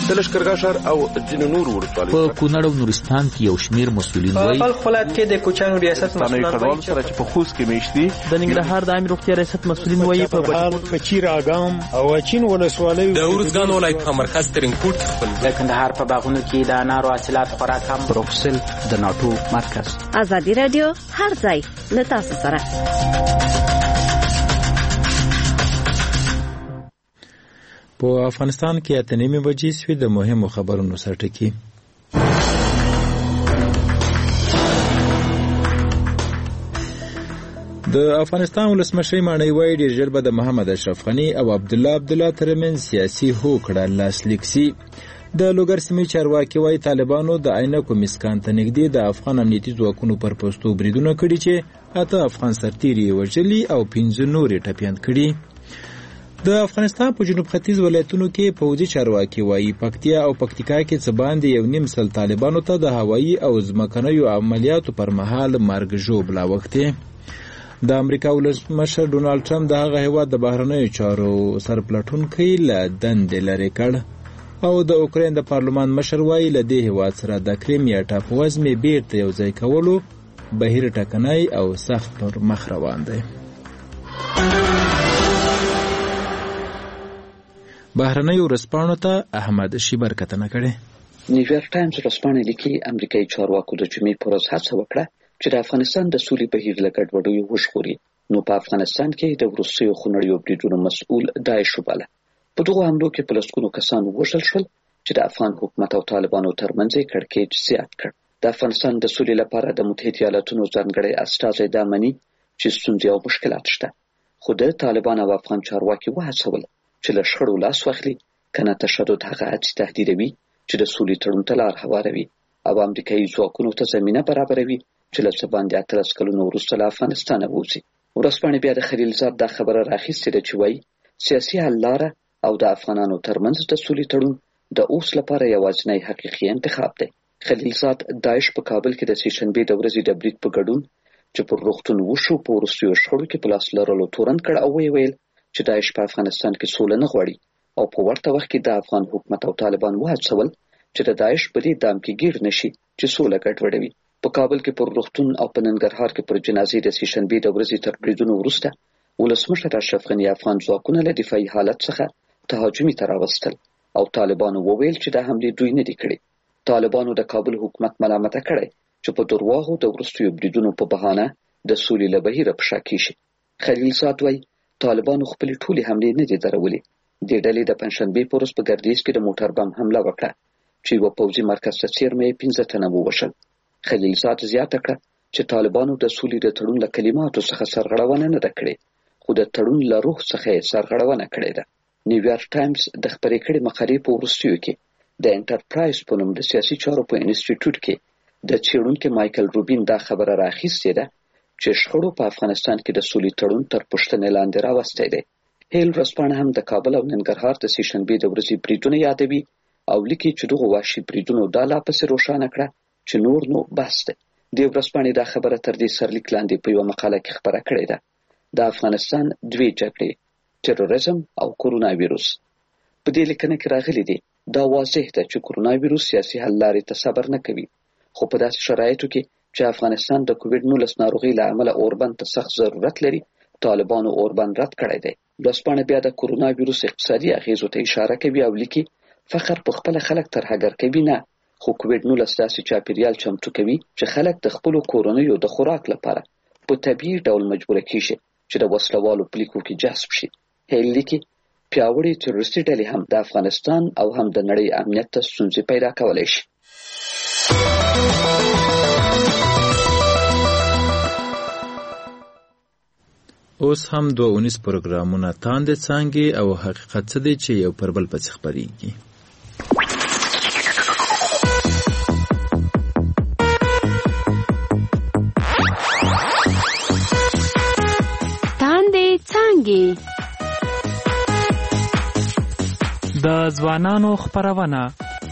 د لښکرګاه ښار او ځینو نورو ولسوالیو په کونړ او نورستان کې یو شمېر مسؤلین په وایي بلخ ولایت کې د کوچیانو ریاست مسؤلین وایي چې په خوست کې میشتي د ننګرهار د عامه روغتیا ریاست مسؤلین وایي په بهار په چیراګام او اچین ولسوالیو د ارزګان ولایت په مرکز ترینکوټ خپل د کندهار په باغونو کې د انارو حاصلات خورا کم. بروکسل د ناټو مرکز. ازادي رادیو هر ځای له تاسو سره. په افغانستان کې اته نیمې بجې سوې د مهمو خبرونو سرټکی. د افغانستان ولسمشر مانی وایي ډېر ژر به د محمد اشرف غني او عبد الله عبد الله ترمنځ سیاسي هوکړه لاسلیک سي. د لوګر سیمې چارواکي وایي طالبانو د عینکو مسکان ته نږدې د افغان امنیتي ځواکونو پر پوستو بریدونه کړي چې اته افغان سرتیري وژلي او پنځه نورې ټپیان کړي. د افغانستان په جنوب ختیځ ولایتونو کې پوځي چارواکي وایي پکتیا او پکتیکا کې څه باندې یو نیم سل طالبانو ته د هوایي او ځمکنیو عملیاتو پر مهال مرګ ژوبله اوښتې. د امریکا ولسمشر ډونالډ ټرمپ د هغه هیواد د بهرنیو چارو سرپلټونکی له دندې لرې کړ او د اوکراین د پارلمان مشر وایي له دې هیواد سره د کریمیا ټاپووزمې بیرته یو ځای کولو بهیر ټکنی او سخت پر مخ روان دی. بهرنیو ورځپاڼو ته احمد شیبر کتنه کړې. نیویارک ټایمز ورځپاڼه لیکي امریکایي چارواکو د جمعې پر ورځ هڅه وکړه چې د افغانستان د سولې بهیر له ګډوډیو وژغوري. نو په افغانستان کې د وروستیو خونړیو بریدونو مسؤل داعش وباله. په دغو حملو کې په لسګونو کسان ووژل شول چې د افغان حکومت او طالبانو ترمنځ یې کړکېچ زیات کړ. د افغانستان د سولې لپاره د متحده ایالاتونو ځانګړی استازی دا مني چې ستونزې او مشکلات شته، خو د طالبان او افغان چارواکي وهڅول چې له شخړو لاس واخلي، کنه تشدد هغه هڅې تهدیدوي چې د سولې تړون ته لار هواروي او امریکایي ځواکونو ته زمینه برابروي چې له څه باندې اتلس کلونو وروسته له افغانستانه ووځي. ورځپاڼې بیا د خلیلزاد دا خبره راخیستې ده چې وایي سیاسي حل لاره او د افغانانو ترمنځ د سولې تړون د اوس لپاره یوازینی حقیقي انتخاب دی. خلیلزاد داعش په کابل کې د سې شنبې د ورځې د برید په ګډون چې پر روغتون وشو په وروستیو شخړو کې په لاس لرلو تورن کړ او ویې ویل چې داعش په افغانستان کې سوله نه غواړي او په ورته وخت کې د افغان حکومت او طالبان وهڅول چې د داعش په دې دام کې ګیر نشي چې سوله ګډوډوي. په کابل کې پر روغتون او په ننګرهار کې پر جنازې د سې شنبې د ورځې تر بریدونو وروسته ولسمشر اشرف غني افغان ځواکونه له دفاعي حالت څخه تهاجمي ته راوستل او طالبانو وویل چې دا حملې دوی نه دي کړې. طالبانو د کابل حکومت ملامته کړی چې په درواغو د وروستیو بریدونو په بهانه د سولې له بهیره په شا کیږي. خلیلزاد وایي طالبانو خپلې ټولې حملې نه دي درولې. دې ډلې د پنجشنبې په ورځ په ګردیز کې د موټر بم حمله وکړه چې یوه پوځي مرکز ته څیرمه یې پنځه تنه ووژل. خلیلزاد زیاته کړه چې طالبانو د سولې د تړون له کلماتو څخه سرغړونه نه ده کړې، خو د تړون له روح څخه یې سرغړونه کړې ده. نیویارک ټایمز د خپرې کړې مقالې په وروستیو کې د انټرپرایز په نوم د سیاسي چارو په انسټیټیوټ کې د څېړونکي مایکل روبین دا خبره راخیستې ده چې شخړو په افغانستان کې د سولې تړون تر پوښتنې لاندې راوستی دی. هیل ورځپاڼه هم د کابل او ننګرهار د سې شنبې د ورځې بریدونه یادوي او لیکي چې دغو وحشي بریدونو دا لا پسې روښانه کړه چې نور نو بس دی. دې ورځپاڼې دا خبره تر دې سرلیک لاندې په یوه مقاله کې خپره کړې ده. د افغانستان دوې جګړې، تروریزم او کورونا ویروس. په دې لیکنه کې راغلي دي دا واضح ده چې کورونا ویروس سیاسي حل لارې ته صبر نه کوي، خو په داسې شرایطو کې چې افغانستان د کووډ نولس ناروغۍ له امله اوربند ته سخت ضرورت لري، طالبانو اوربند رد کړی دی. ورځپاڼه بیا د کورونا ویروس اقتصادي اغیزو ته اشاره کوي او لیکي فقر په خپله خلک ترهګر کوي نه، خو کووډ نولس داسې چاپیریال چمتو کوي چې خلک د خپلو کورنیو د خوراک لپاره په طبیعي ډول مجبوره کیږي چې د وسلوالو پلیکو کې جذب شي. هیل لیکي پیاوړې تروریستي ډلې هم د افغانستان او هم د نړۍ امنیت ته ستونزې پیدا کولی شي. اوس هم دوه اونیز پروګرامونه تاندې څانګې او حقیقت څه دی چې یو پر بل پسې خپرېږي. تاندې څانګې د ځوانانو خپرونه.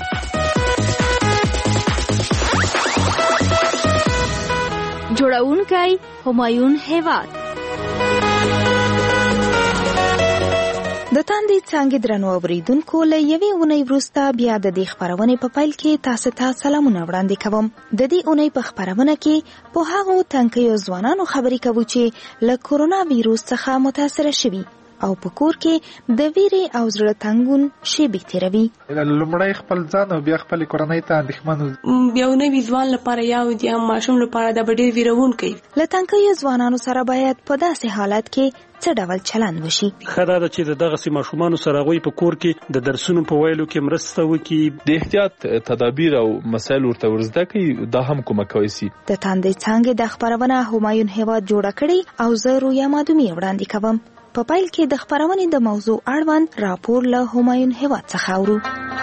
جوړونکی همایون هیواد. د تاندې څنګه درنو اوریدونکو له یوې اونۍ وروسته بیا د دې خبرونې په پیل کې تاسو ته سلامونه وړاندې کوم. د دې اونۍ په خبرونه کې په هغو تنکیو ځوانانو خبرې کوو چې له کورونا ویروس څخه متاثر شوي او په کور کې د ویرې او زړه تنګون شیبې تیروي. لومړی خپل ځان او بیا خپل کورنۍ ته اندېښمن بیا نوي ځوان لپاره یا د ماشوم لپاره د ډېر ویرونکي. له تنکیو ځوانانو سره باید په داسې حالت کې څه ډول چلند وشي؟ خدا د چې دغه سي ماشومان سره غوي په کور کې د درسونو په ویلو کې مرسته وکړي، د احتیاط تدابیر او مسایل ورته ورزده کوي، دا هم کومک کوي سي. د تاندې څنګه د خبرونه همایون هیواد جوړه کړي او زه رویا مادومی وړاندې کوم. په پیل کې د خبرونې د موضوع اړوند راپور له همایون هیواد څخه اورو.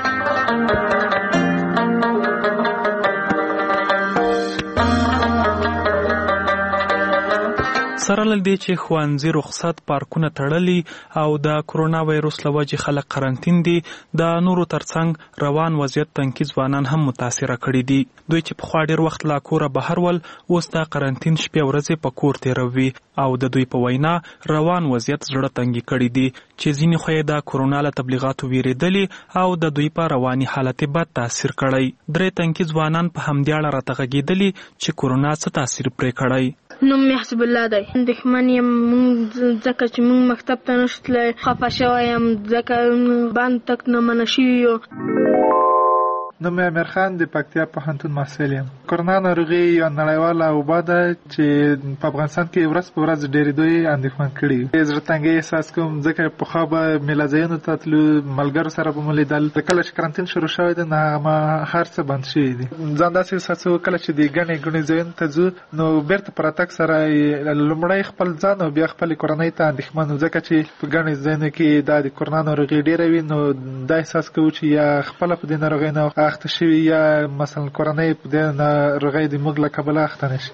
سره لدې چې ښوونځي رخصت، پارکونه تړلي او د کرونا وایروس له وجې خلک قرنطین دي، د نورو ترڅنګ روان وضعیت تنکي ځوانان هم متاثره کړي دي. دوی چې پخوا ډېر وخت لا کوره بهر ول، اوس د قرنطین شپې ورځې په کور تېروي او د دوی په وینا روان وضعیت زړه تنګي کړي دي چې ځینې خو یې د کرونا له تبلیغاتو ویرېدلي او د دوی په رواني حالت بد تاثیر کړی. درې تنکي ځوانان په همدې اړه راته غږېدلي چې کرونا څه تاثیر پرې کړی. نوم مې حسب الله دی. اندېښمن یم ځکه چې موږ مکتب ته نشو تللی، خفه شوی یم ځکه بند تک نه منع شوي یو. نوم مې امیر خان د پکتیا پوهنتون محصل یم. کرونا ناروغي یو نړیواله وبا ده چې په افغانستان کې ورځ په ورځ ډېرېدو یې اندېښمن کړي. زړه تنګۍ احساس کوم ځکه پخوا به میله ځایونو ته تلو، ملګرو سره به مو لیدل. کله چې قرنطین شروع شوی دی نو هغه هر څه بند شوي دي. ځان داسې احساسوو کله چې د ګڼې ګڼې ځایونو ته ځو نو بېرته په راتګ سره لومړی خپل ځان او بیا خپلې کورنۍ ته اندېښمن وو، ځکه چې په ګڼې ځایونو کې دا د کرونا ناروغي ډېره وي. نو دا احساس کوو چې یا خپله په دې ناروغۍ نه اخته شوي یا مثلا کورنۍ په دې ناروغۍ د موږ له کبله اخته نه شي.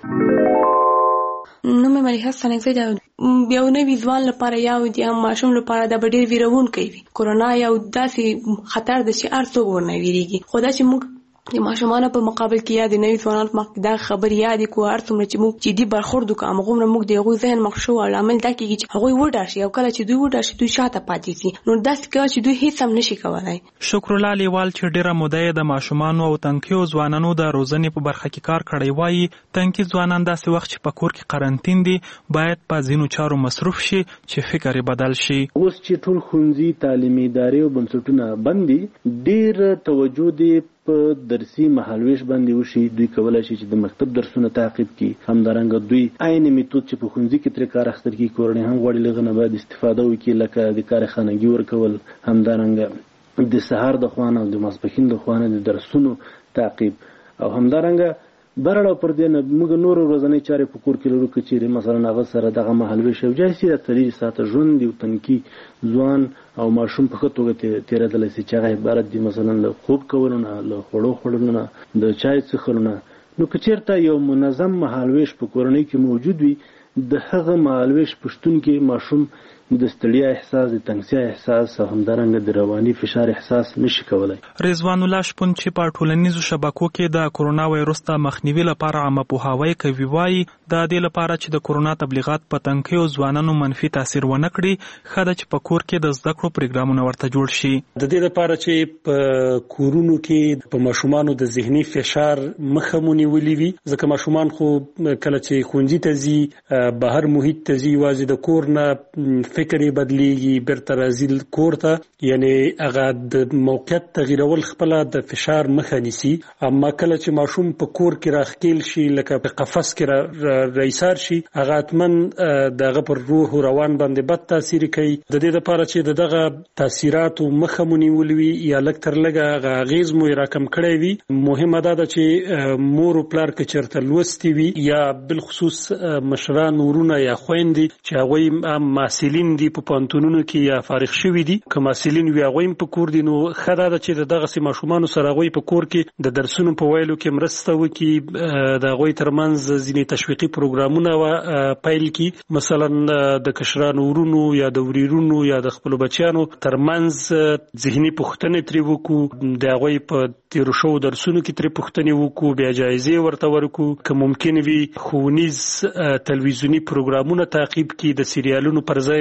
نوم مې ملیحه ستانکزی ده. یو نوي ځوان لپاره یا د ماشوم لپاره د ډېر ویرونکی وي. کرونا یو داسې خطر ده چې هر څوک ورنه ویریږي، خو دا چې موږ د ماشومانو په مقابل کې یا د نوي ځوانانو په مقابل دا خبرې یادې کړو، هر څومره چې موږ جدي برخورد وکړو همغومره موږ د هغوی ذهن مخشو او لامل دا کېږي چې هغوی وډار شي، او کله چې دوی وډار شي دوی شاته پاتې شي. نو داسې کوي چې دوی هیڅ هم نشي کولی. شکرالله لیوال چې ډېره موده یې د ماشومانو او تنکیو ځوانانو د روزنې په برخه کې کار کړی وایي تنکي ځوانان داسې وخت چې په کور کې قرنطین دي باید په ځینو چارو مصروف شي چې فکر یې بدل شي. اوس چې ټول ښوونځي، تعلیمي ادارې او بنسټونه بند دي، ډېر توجه دی په درسي مهالویش باندې وشي. دوی کولای شي چې د مکتب درسونه تعقیب کړي. همدارنګه دوی عین میتود چې په ښوونځي کې ترې کار اخیستل کېږي کورنۍ هم غواړي له هغه نه باید استفاده وکړي، لکه د کارخانګي ورکول، همدارنګه د سهار د خوا نه او د ماسپښین د خوا نه د درسونو تعقیب، او همدارنګه برړه پر دې نه موږ نور ورځنۍ چارې په کور کې لرو که چیرې مثلا هغه سره دغه مهالویش او جایسي د څلېرویشت ساعته ژوند یو تنکي ځوان او ماشوم په ښه توګه تېرېدلی شي چې هغه عبارت دي مثلا له خوب کولو نه، له خوړو خوړلو نه، د چای څښلو نه. نو که چېرته یو منظم مهالویش په کورنۍ کې موجود وي، د هغه مهالویش په شتون کې ماشوم د ستړیا احساس، د تنګسیا احساس او همدارنګه د رواني فشار احساس نشي کولای. رضوان الله شپون چې په ټولنیزو شبکو کې د کرونا وایروس ته مخنیوي لپاره عامه پوهاوی کوي وایي د دې لپاره چې د کرونا تبلیغات په تنکیو ځوانانو منفي تاثیر ونه کړي، ښه ده چې په کور کې د زده کړو پروګرامونه ورته جوړ شي. د دې لپاره چې په کورونو کې په ماشومانو د ذهني فشار مخه مو نیولې وي، ځکه ماشومان خو کله چې ښوونځي ته ځي، بهر محیط ته ځي، یوازې د کور نه فکر یې بدلیږي، بیرته راځي کور ته، یعنی هغه د موقعیت تغیرول خپله د فشار مخه نیسي. اما کله چې ماشوم په کور کې راښکیل شي، لکه په قفس کې رایسار شي، هغه حتما دغه پر روح او روان باندې بد تاثیر کوي. د دې لپاره چې دغه تاثیراتو مخه مو نیولې وي یا لږ تر لږه هغه اغېز مو یې راکم کړی وي، مهمه دا ده چې مور او پلار که چېرته لوستي وي یا بالخصوص مشران ورونه یا خویندې چې هغوی محصلین دي په پوهنتونونو کې یا فارغ شوي دي، که محصلین وي هغوی هم په کور دي، نو ښه دا ده چې د دغسې ماشومانو سره هغوی په کور کې د درسونو په ویلو کې مرسته وکړي، د هغوی ترمنځ ځینې تشویقي پروګرامونه پیل کړي، مثلا د کشرانو ورونو یا د ورېرونو یا د خپلو بچیانو ترمنځ ذهني پوښتنې ترې وکړو، د هغوی په تېرو شوو درسونو کې ترې پوښتنې وکړو، بیا جایزې ورته ورکړو، که ممکن وي ښوونیز تلویزیوني پروګرامونه تعقیب کړي، د سریالونو پر ځای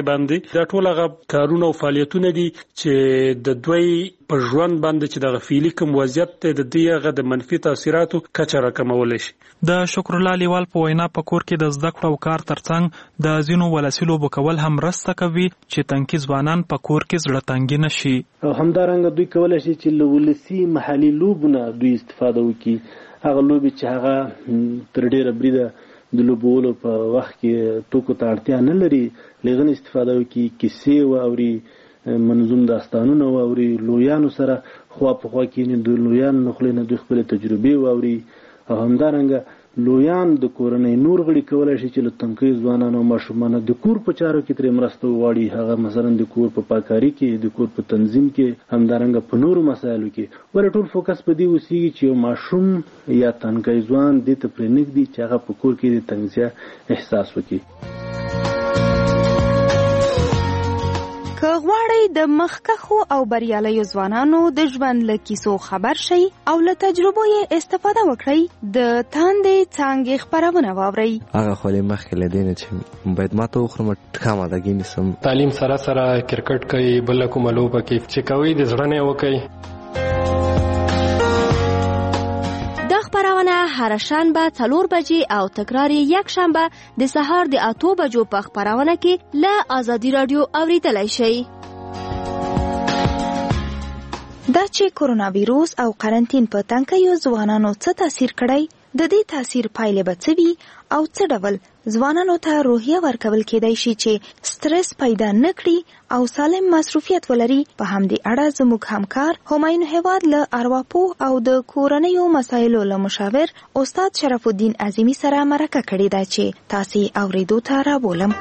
باندې دا ټول هغه کارونه او فعالیتونه دي چې د دوی په ژوند باندې چې د فعلی کوم وضعیت ته د دې هغه د منفي تاثیراتو کچه راکمول شي. د شکر الله لیوال په وینا په کور کې د زده کړو او کار ترڅنګ د ځینو ولسي لوبو کول هم مرسته کوي چې تنکي ځوانان په کور کې زړه تنګي نشي. او همدارنګه دوی کولای شي چې له ولسي محلي لوبونه دوی استفاده وکړي، هغه لوبې چې هغه تر ډیره بریده د لوبولو په وخت کې توکو ته اړتیا نه لري، لغن استفاده وکړي، کیسې واوري، منظوم داستانونه واوري، لویانو سره خوا په خوا کې د لویانو نه خلینو د خپل تجربې واوري. او همدارنګه لویان د کورنۍ نور غړي کولای شي چې له تنکي ځوانانو او ماشومانو د کور په چارو کې ترې مرسته وغواړي، هغه مثلا د کور په پاکاري کې، د کور په تنظیم کې، همدارنګه په نورو مسایلو کې. ور ټول فوکس په دې وسیږي چې یو ماشوم یا تنکي ځوان د ته پرې نږدې چې هغه په کور کې د تنګزیا احساس وکړي. که غواړئ د مخکښو او بریالیو ځوانانو د ژوند له کیسو خبر شئ او له تجربو یې استفاده وکړئ، د تاندې څانګې خپرونه واورئ. هغه خو له مخکې له دې نه چې باید ما ته وخورم ټکا مادګي نیسم. تعلیم سره سره کرکټ کوي، بل کومه لوبه کوي چې کوي د زړه نه وکړي. خبرونه هر شنبه څلور بجې او تکرار یک شنبه د سهار د اتو بجو په خبرونه کې له آزادی رادیو اوریدلای شئ. دا چې کرونا ویروس او قرنټین په تنکیو ځوانانو څه تاثیر کړی، د دې تاثیر پایلې به څه وي او څه ډول ځوانانو ته روحیه ورکول کېدای شي چې سټرس پیدا نه کړي او سالم مصروفیت ولري. په همدې اړه زموږ همکار همایون هیواد له ارواپوه او د کورنیو مسایلو له مشاور استاد شرف الدین عظیمی سره مرکه کړې ده چې تاسې اوریدو ته رابولم.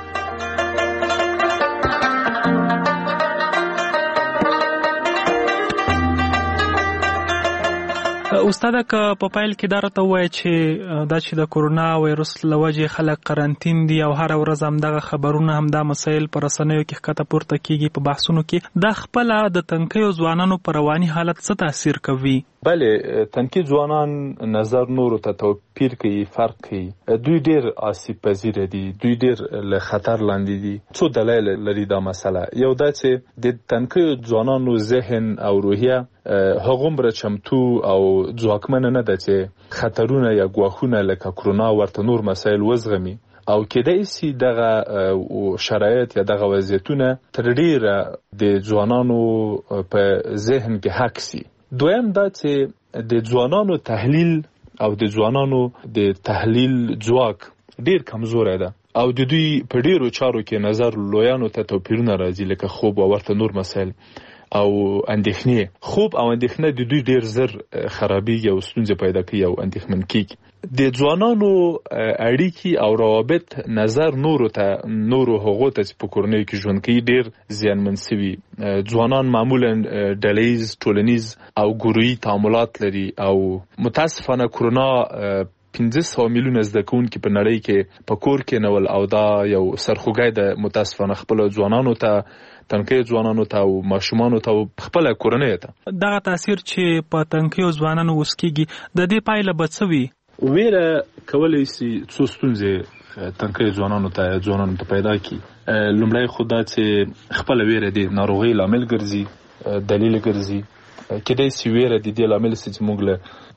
استاد که په پایل کې دا راته وایي چې دا چې د کورونا وایروس له وجې خلک قرنټین دي او هر ورځ همدغه خبرونه همدا مسایل په رسنیو کې ښکته پورته کیږي په بحثونو کې، دا خپله د تنکیو ځوانانو په رواني حالت څه تاثیر کوي؟ بله، تنکي ځوانان نظر نورو ته توپیر کوي، فرق کوي. دوی ډیر آسیب پذیره دي، دوی ډیر له خطر لاندې دي. څو دلایل لري دا مسله. یو دا چې د تنکیو ځوانانو ذهن او روحیه هغومره چمتو او ځواکمنه نه ده چې خطرونه یا ګواښونه لکه کرونا ورته نور مسایل وزغمي، او کېدای سي دغه شرایط یا دغه وضعیتونه تر ډیره د ځوانانو په ذهن کې حک سي. دویم دا چې د ځوانانو تحلیل او د ځوانانو د تحلیل ځواک ډیر کمزوری ده او د دوی په ډیرو چارو کې نظر لویانو ته توپیرونه راځي، لکه خوب او ورته نور مسایل او اندېښنې. خوب او اندېښنه د دوی ډیر زر خرابېږي او ستونزې پیدا کوي او اندېښمن کېږي. د ځوانانو اړیکې او روابط نظر نورو ته نورو هغو ته چې په کورنیو کې ژوند کوي ډیر زیانمن سوي. ځوانان معمولا ډلهییز، ټولنیز او ګروهي تعاملات لري او متاسفانه کرونا پنځه سوه میلیونه زده کوونکي په نړۍ کې په کور کې نول او دا یو سرخوږی ده متاسفانه خپلو ځوانانو ته، تنکیو ځوانانو ته او ماشومانو ته او خپله کورنیو ته. دغه تاثیر چې په تنکیو ځوانانو اوس کېږي، د دې پایله به څه وي؟ ویره کولی سي څو ستونزې تنکیو ځوانانو ته ځوانانو ته پیدا کړي. لومړی خو دا چې خپله ویره د ناروغۍ لامل ګرځي، دلیل ګرځي. کېدای سي ویره د دې لامل سي چې موږ له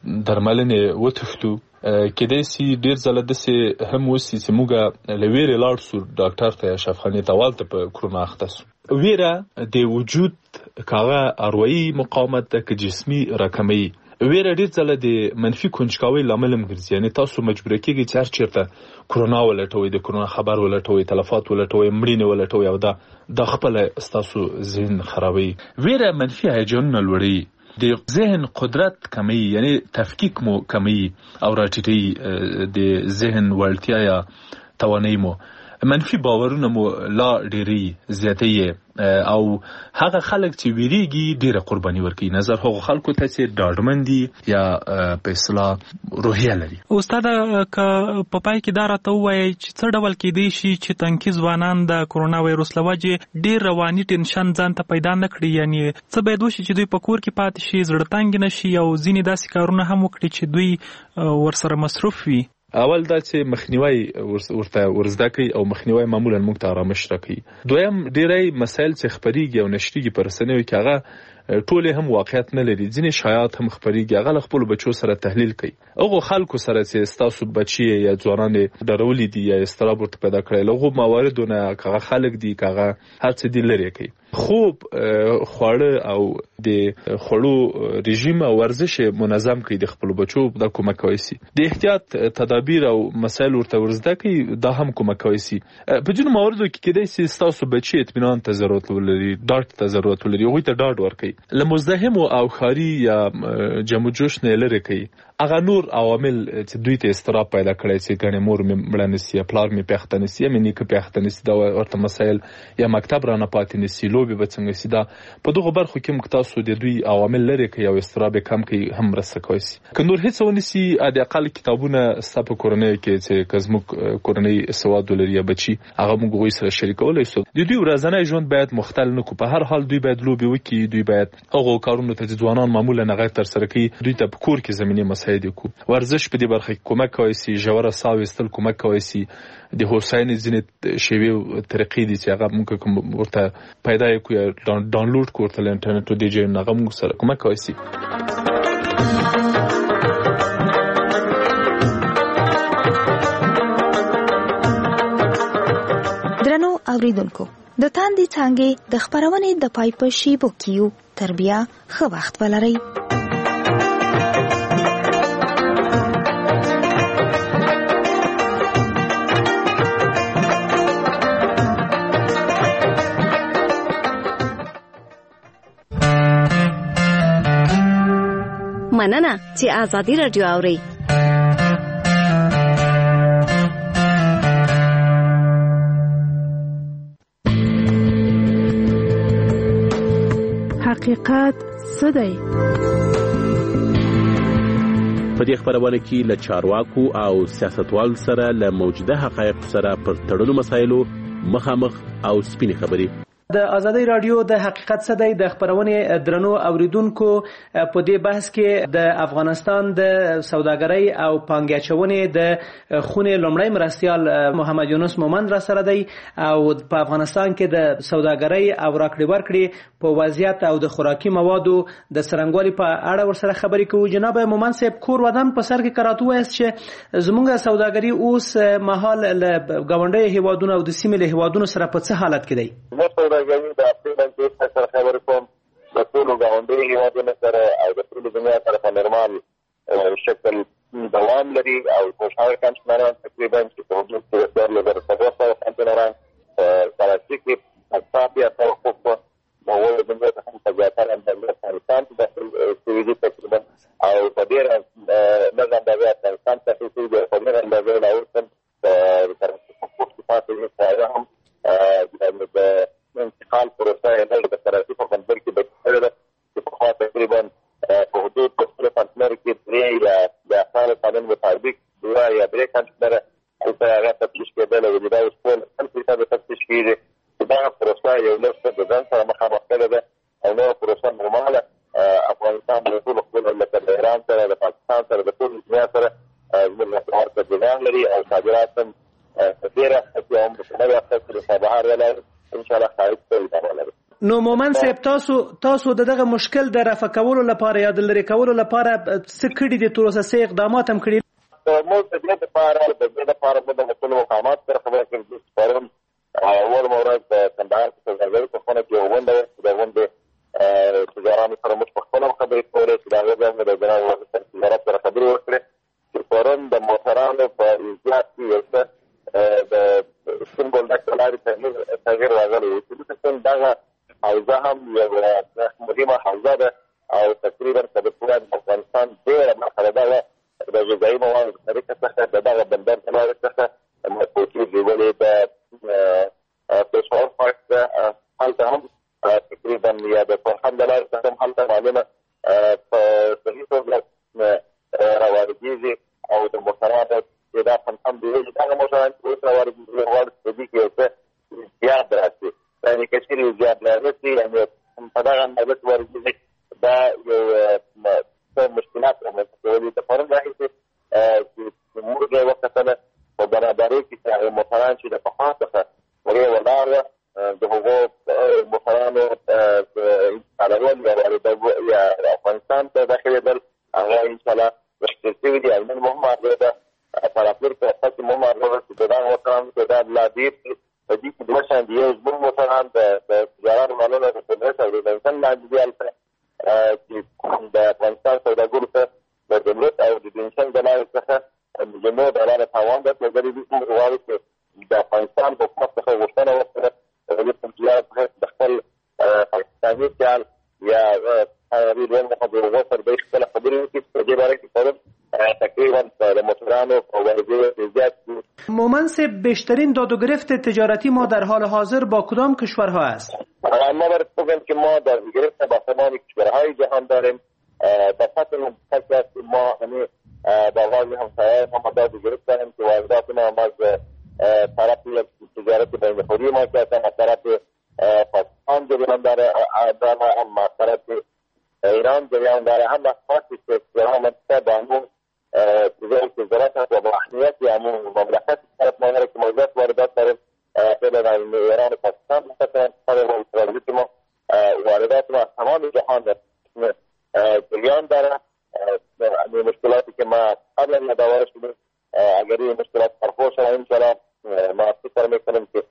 درملنې وتښتو. کېدای سي ډېر ځله داسې هم وسي چې موږ له ویرې لاړ سو ډاکټر ته یا شفاخانې ته، والته په کرونا اخته سو. ویره د وجود که هغه اروايي مقاومت ده که جسمي راکموي. ویره ډېر ځله د منفي کنجکاوۍ لامل هم ګرځي، یعنې تاسو مجبوره کېږئ چې هر چېرته کرونا ولټوئ، د کرونا خبر ولټوئ، تلفات ولټوئ، مړینې ولټوئ او دا دا خپله ستاسو ذهن خرابوي. ویره منفي هیجانونه لوړوي، د ذهن قدرت کموي، یعنې تفکیک مو کموي او راټیټوي د ذهن وړتیا یا توانایي مو. منفي باورونه مو لا ډېری زیاتوي او هغه خلک چې ویریږي ډېره قرباني ورکوي. نظر هغو خلکو ته چې ډاډمن دي یا په اصطلاح روحیه لري. استاد که په پای کې دا راته ووایئ چې څه ډول کېدای شي چې تنکي ځوانان د کرونا وایروس له وجې ډېر رواني ټینشن ځان ته پیدا نه کړي، یعنې څه باید وشي چې دوی په کور کې پاتې شي، زړه تنګ نه شي او ځینې داسې کارونه هم وکړي چې دوی ورسره مصروف وي؟ اول دا چې مخنیوي ورته ورزده کوي او مخنیوي معمولا موږ ته آرامش راکوي. دویم ډیری مسایل چې خبريږي او نشریږي په رسنیو کې هغه ټول هم واقعیت نه لري، ځینې شایعات هم خبريږي، هغه خپل بچو سره تحلیل کوي. هغه خلکو سره چې ستاسو بچي یا ځوانان ډرولې دي یا استراب ورته پیدا کړي، هغه مواردونه هغه خلک دي هغه هر څه دي لري کوي. خوب خواړه او د خوړو رژیم او ورزش منظم کوي د خپل بچو د کومک کوي سي. د احتیاط تدابیر او مسایل ورته ورزده کوي، دا هم کومک کوي سي. په ځینو مواردو کې کېدای سي ستاسو بچي اطمینان ته ضرورت ولري، ډاډ ته ضرورت ولري، هغوی ته ډاډ ورکوي. له مزدحم او ښاري یا جمع جوش نه لرې کوي. هغه نور عوامل چې دوی ته استراب پیدا کړی چې ګڼې مور مې مړه نسي یا پلار مې پیښته نسي یا مې نیکه پیښته نسي، دا ورته مسایل یا مکتب رانه پاتې نسي، لوبې به څنګه سي. دا په دغو برخو کې موږ تاسو د دوی عوامل لرې کوي او استراب یې کم کوي، هم مرسته کوي سي. که نور هېڅ ونیسي، حداقل کتابونه ستا په کورنیو کې چې که زموږ کورنۍ سواد ولري یا بچي، هغه موږ هغوی سره شریکولی سو. د دوی ورځنی ژوند باید مختل نه کړو. په هر حال دوی باید لوبې وکړي، دوی باید هغو کارونو ته چې ځوانان معمولا هغه ترسره کوي، دوی ته په کور کې زمینې مساعدې کړو. ورزش په دې برخه کې کومک کوي سي، ژوره ساه ویستل کومک کوي سي. د هوساینې ځینې شیوې او طریقې دي چې هغه موږ کوم ورته پیدا یې کوو یا ډاونلوډ کړو ورته له انټرنیټ دی جې هغه موږ سره کومک کوي سي. درنو اوریدونکو، د تاندې څانګې د خبرونې د پای په شیبو کې یو. تر بیا ښه وخت ولرئ. مننه چې آزادي رادیو اورئ. حقیقت څه دی؟ په دې خبرونه کې له چارواکو او سیاستوالو سره له موجوده حقایقو سره پر تړلو مسایلو مخامخ او سپینې خبرې. د آزادی رادیو د حقیقت څه دی د خبرونې درنو اوریدونکو په دې بحث کې د افغانستان د سوداګرۍ او پانګې اچونې د خونې لومړی مرستیال محمد یونس مومند را سره دی او په افغانستان کې د سوداګرۍ او راکړې ورکړې په وضعیت او د خوراکي موادو د څرنګوالي په اړه ورسره خبرې کوو. جناب مومند صاحب، کور ودان په سر کې کراته وایست چې زموږ سوداګري اوس مهال له ګاونډیو هیوادونو او د سیمې له هیوادونو سره په څه حالت کې دی؟ سوداګري د خپل د سره خبرې کوم د ټول غونډې هیوادونو سره او د ټول دنیا سره په نورمال شکل دوام لري او خوشحاله کنټرولان تقریبا چې په حدود کې د لږ څه څه کنټرولان کراچي کې اصحابي توقف نو ول د دې څخه په ځاتره د افغانستان د سویدي تقریبا او په ډیر نظم د افغانستان څخه چې د خبرې اندازې لا ورته د ترڅو په پاتې نه هم د انتقال پروسه نه د ترڅو په بندر کې د خپل د په خاطر تقریبا په حدود د خپل پارتنر کې درې یا د اصل قانون مطابق دوه یا درې کنټرول او په هغه تفتیش کېدل او د اوس په خپل څه تفتیش کېږي دا پروسه یو لږ د ځان سره مخامخ کړه ده او نو پروسه نورماله افغانستان د ټول خپل مملکت د ایران سره د پاکستان سره د ټول دنیا سره زموږ په ځان لري او صادرات هم ډیره چې هم په نوې اقتصادي بهر ولر ان شاء الله خارج ته ولر. نو مومند صاحب، تاسو تاسو دغه مشکل د رفع کولو لپاره یا د لرې کولو لپاره څه کړي دي؟ تروسه څه اقدامات هم کړي؟ موږ د دې لپاره د دې لپاره د ټولو مقامات سره خبرې کوو. پرون اول مورد د کندهار په ځای په خونه کې وونده د وونده تجارانو سره موږ په خپل خبرې کولې چې دا غوښنه د جناب وزیر تجارت سره خبرې وکړې چې پرون د موټرانو په انتظار کې یو د سمبول ډاکټر لاري ته تغیر راغلی و چې څنګه دا حوزه هم یو مهمه حوزه ده او تقریبا د ټول افغانستان ډېره برخه ده د غذایي موادو په طریقه څخه د دغه بندر په لارې څخه موجود جوړې د پېښور پارک هلته هم تقریبا یا د فرهنګ د لارې څخه هم هلته معلومه په صحیح توګه راواردېږي او د موټرانو دا هم دی چې هغه موټران اوس راواردېږي غواړي چې دې کې یو څه زیات راشي، یعنې که چېرې زیات راشي یعنې په دغه اندازه چې واردېږي دا یو څه مشکلات رامنځته کوي. د پرون راهیسې چې موږ یې وخت کسانو طالبان یا افغانستان ته داخل دل هغه انشاءالله رښتیا شوي دي او نن مو هم هغه ده پراپلور په وخت کې مو هم هغه چې د دغه وطن چې دا لا ډېر په دې کې دوه شان دي یو زموږ موټران د تجارت مالونه د قدرت او د انسان ناجدي هلته چې د افغانستان سوداګرو ته د دولت او د انسان د لارې څخه جمعو د لارې تاوان ده لګري دي موږ غواړو چې د افغانستان حکومت څخه غوښتنه وکړه د خپل پاکستاني سیال یا ریډوان مخبرو سره د خپل خبرې وکړي په دې باره کې فورم تقریبا د موټرانو په ورزه زیات مومن صاحب بیشترین داد و گرفت تجارتی ما در حال حاضر با کدام کشورها است؟ ما باید بگم که ما در گرفت با تمام کشورهای جهان داریم. در سطح مملکت ما همه با واضح همسایه ما داد و گرفت داریم که واردات ما از طرف تجارت بین‌المللی ما کردن از طرف پاکستان جریان داره هم از طرف ایران جریان داره هم از خاصی که جریان منطقه با همون تجارت تجارت و با اهمیت همون مملکت طرف ما هره که موضوعات واردات داریم خیلی ایران و پاکستان مثلا طرف ترانزیت ما واردات ما از تمام جهان جریان داره. مشکلاتی که ما قبلا نداوره شدیم اگر این مشکلات فرفوش شد انشاءالله ما فکر میکنم که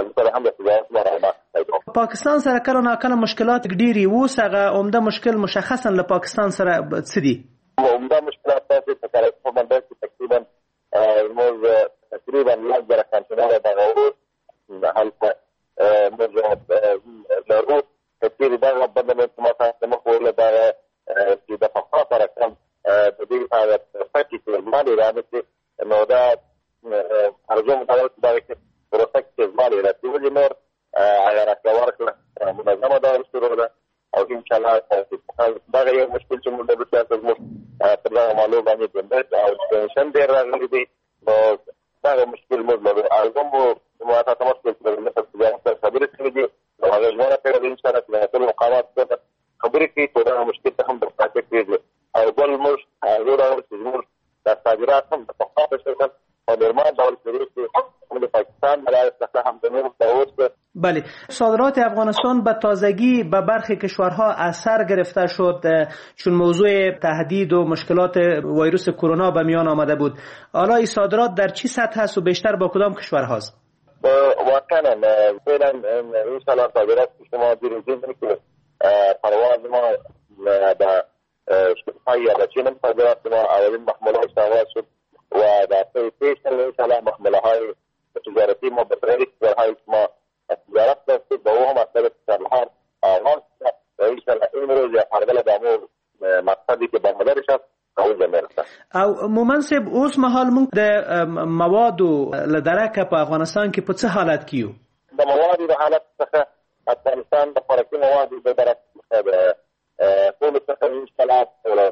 پاکستان سره کله ناکله مشکلات ډیری اوس هغه عمده مشکل مشخصا له پاکستان سره څه دي؟ عمده مشکلات تاسو په کار په باندې تقریبا موږ تقریبا لږ در کنټرول دغه هلته موږ ضرورت کثیر دغه بدل ما تاسو مخوله دغه چې د فقط رقم د دې په فکر کې مالي راځي نو دا ارزوم دغه پروسه کې ځوالي راځي ولې نور اگر راکړه منظمه دا شروع ده او ان شاء الله دا یو مشکل چې موږ د سیاست موږ تر هغه معلومات باندې بندر او ټینشن ډیر راغلی دی نو دا مشکل موږ لرو ارزوم مو تاسو مشکل د تجارت خبرې کړې دي او هغه ژوند په ان شاء الله د مقامات خبرې کې دا مشکل ته هم د پاتې کېږي او بل موږ هغه راوړل چې موږ د صادرات هم په خاطر شرکت او درمان ډول شروع کړو د پاکستان برای څخه هم د نور داوود. بله، صادرات افغانستان به تازگی به برخی کشورها اثر گرفته شد چون موضوع تهدید و مشکلات ویروس کرونا به میان آمده بود. حالا این صادرات در چی سطح است و بیشتر با کدام کشورهاست؟ واقعا فعلا ان شاء الله صادرات شما دیروز که پرواز ما به شرکای یا چین صادرات ما اولین محموله آغاز شد و در پیش ان شاء الله محموله های تجارتی ما به طریق کشورهای ما تجارت داشت با او هم از طریق سرحال آغاز شد و ان شاء الله این روز یا فرقل دامو مقصدی که با مدارش است اونجا میرسه. او مومن صاحب اوس مهال مونږ د موادو لدرکه په افغانستان کې په څه حالت کیو؟ د موادو د حالت څخه افغانستان د خوراکي موادو د درکه د ټول څخه ان شاء الله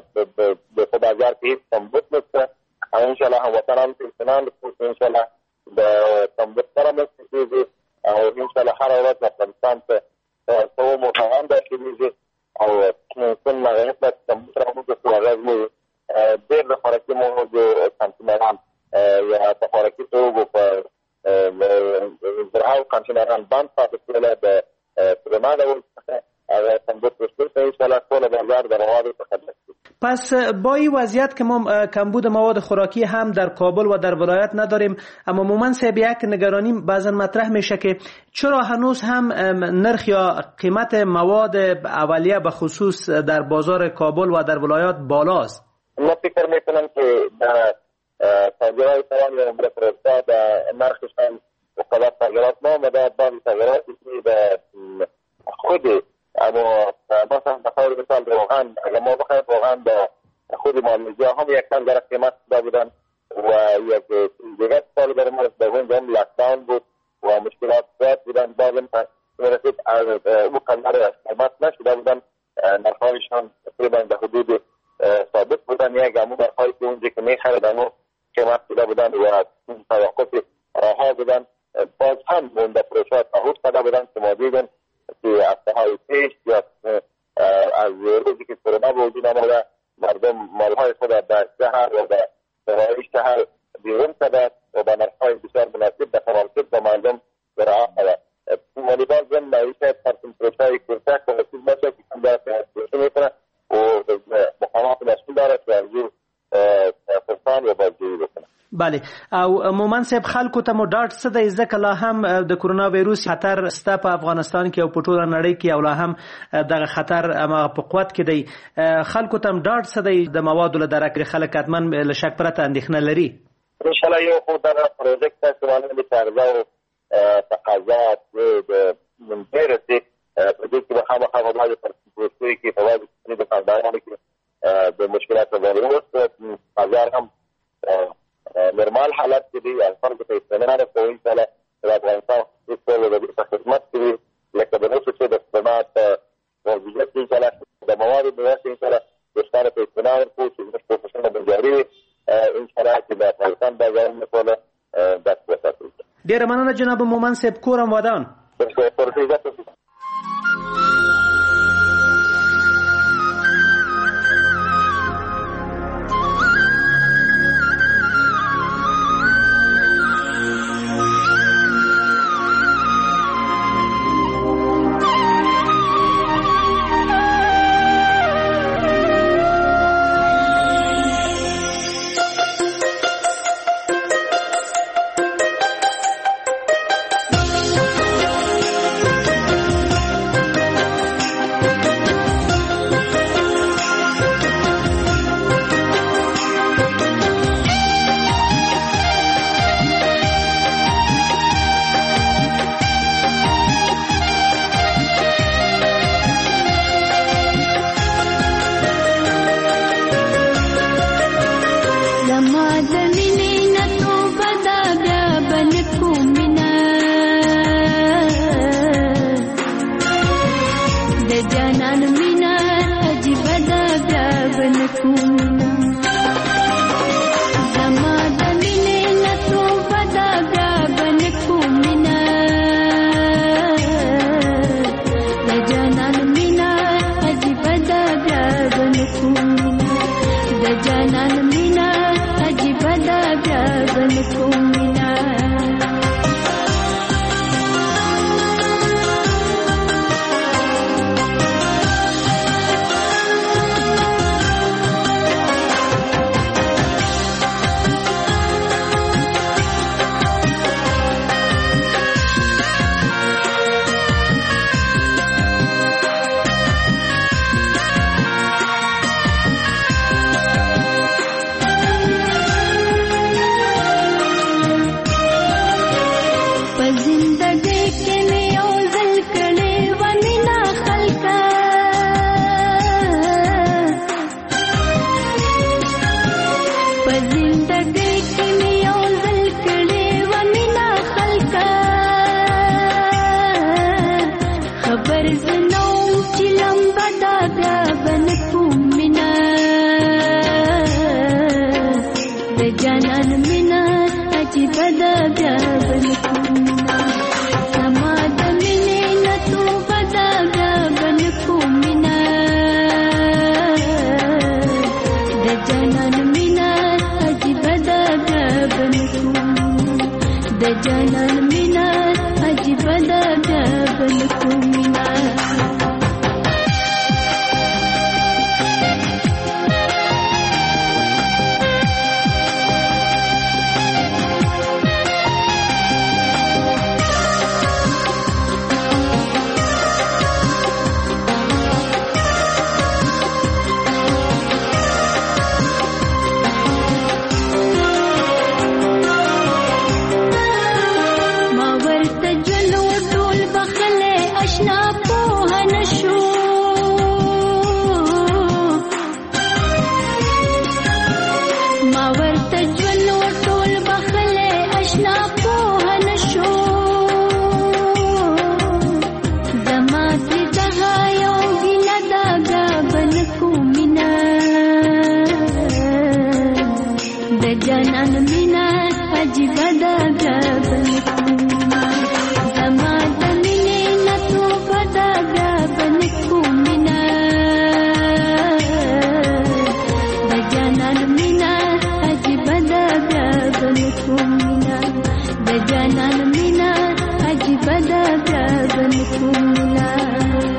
د بازار کې سمبوت نشته او ان شاء الله وطنان په انسان ان شاء الله د سمبوت سره مستفیږي او ان شاء الله هر ورځ افغانستان ته څو موټران داخليږي او څنګه هغه سمبوت راوځي چې هغه ډېر د خوراکي موادو کانټینران یا د خوراکي توکو په زراعت کانټینران باندې پاتې کېدل د پرما ډول هغه سمبوت ورسره ان شاء الله ټول بازار د روادو څخه. پس با این وضعیت که ما کمبود مواد خوراکی هم در کابل و در ولایت نداریم، اما مومن صاحب یک نگرانی بعضا مطرح میشه که چرا هنوز هم نرخ یا قیمت مواد اولیه به خصوص در بازار کابل و در ولایات بالاست؟ ما فکر میکنم که در تاجرای سران یا مبرفرستا در نرخشان وقبت تاجرات ما مداد بعض تاجراتی که در خود اما مثلا بخور مثال روغن اگر ما بخواهیم روغن با خود مالوزی هم یک کم در قیمت دا بودن و یک دیگر سال در مورد دوین دوم لاکداون بود و مشکلات زیاد بودن بازم میرسید او کمتر قیمت نشده بودن نرخایشان تقریبا به حدود ثابت بودن یک امو نرخایی که اونجا که میخردن و قیمت بوده بودن و توقف راها بودن باز هم مونده فروشات اهود کرده بودن که ما دیدن که هفته‌های پیش یا از روزی که کرونا به وجود آمده مردم مالهای خود در شهر و در سرای شهر بیرون کرده و با نرخ‌های بسیار مناسب به تناسب با مردم زراعت کرده. والیبال زن معیشت پرسنتریشای کرتک و رسول باشه که کم داره پیشتر میکنه و مقامات مسئول داره که ارزو فرسان یا بازجویی بکنه. بله او مومن صاحب خلکو ته مو ډاډ څه دی ځکه لا هم د کرونا وایروس خطر ستا په افغانستان کې او په ټوله نړۍ کې او لا هم دغه خطر هغه په قوت کې دی خلکو ته ډاډ څه دی د موادو له درکې خلک حتمن له شک پرته اندېښنه لري. ان شاء الله یو خو دغه پروژیکټ تاسو باندې د چارځاو تقاضات د منځره دي په دې کې به خامخا په باندې پرسپوزي کې په واجب د کاردارانو کې د مشکلاتو باندې اوس بازار هم نورمال حالت کې دي الفرق ته استناد کوي چې د افغانستان د ټولو د خدمت کې لکه د نوښت څخه د خدمات او د ځکه د موادو د واسطې سره د ستاره په استناد کوي چې د پروفیشنل بنجاري ان شاء الله چې د افغانستان بازار نه کوله د څه ډیره مننه جناب مومن صاحب کورم ودان. بن کوملا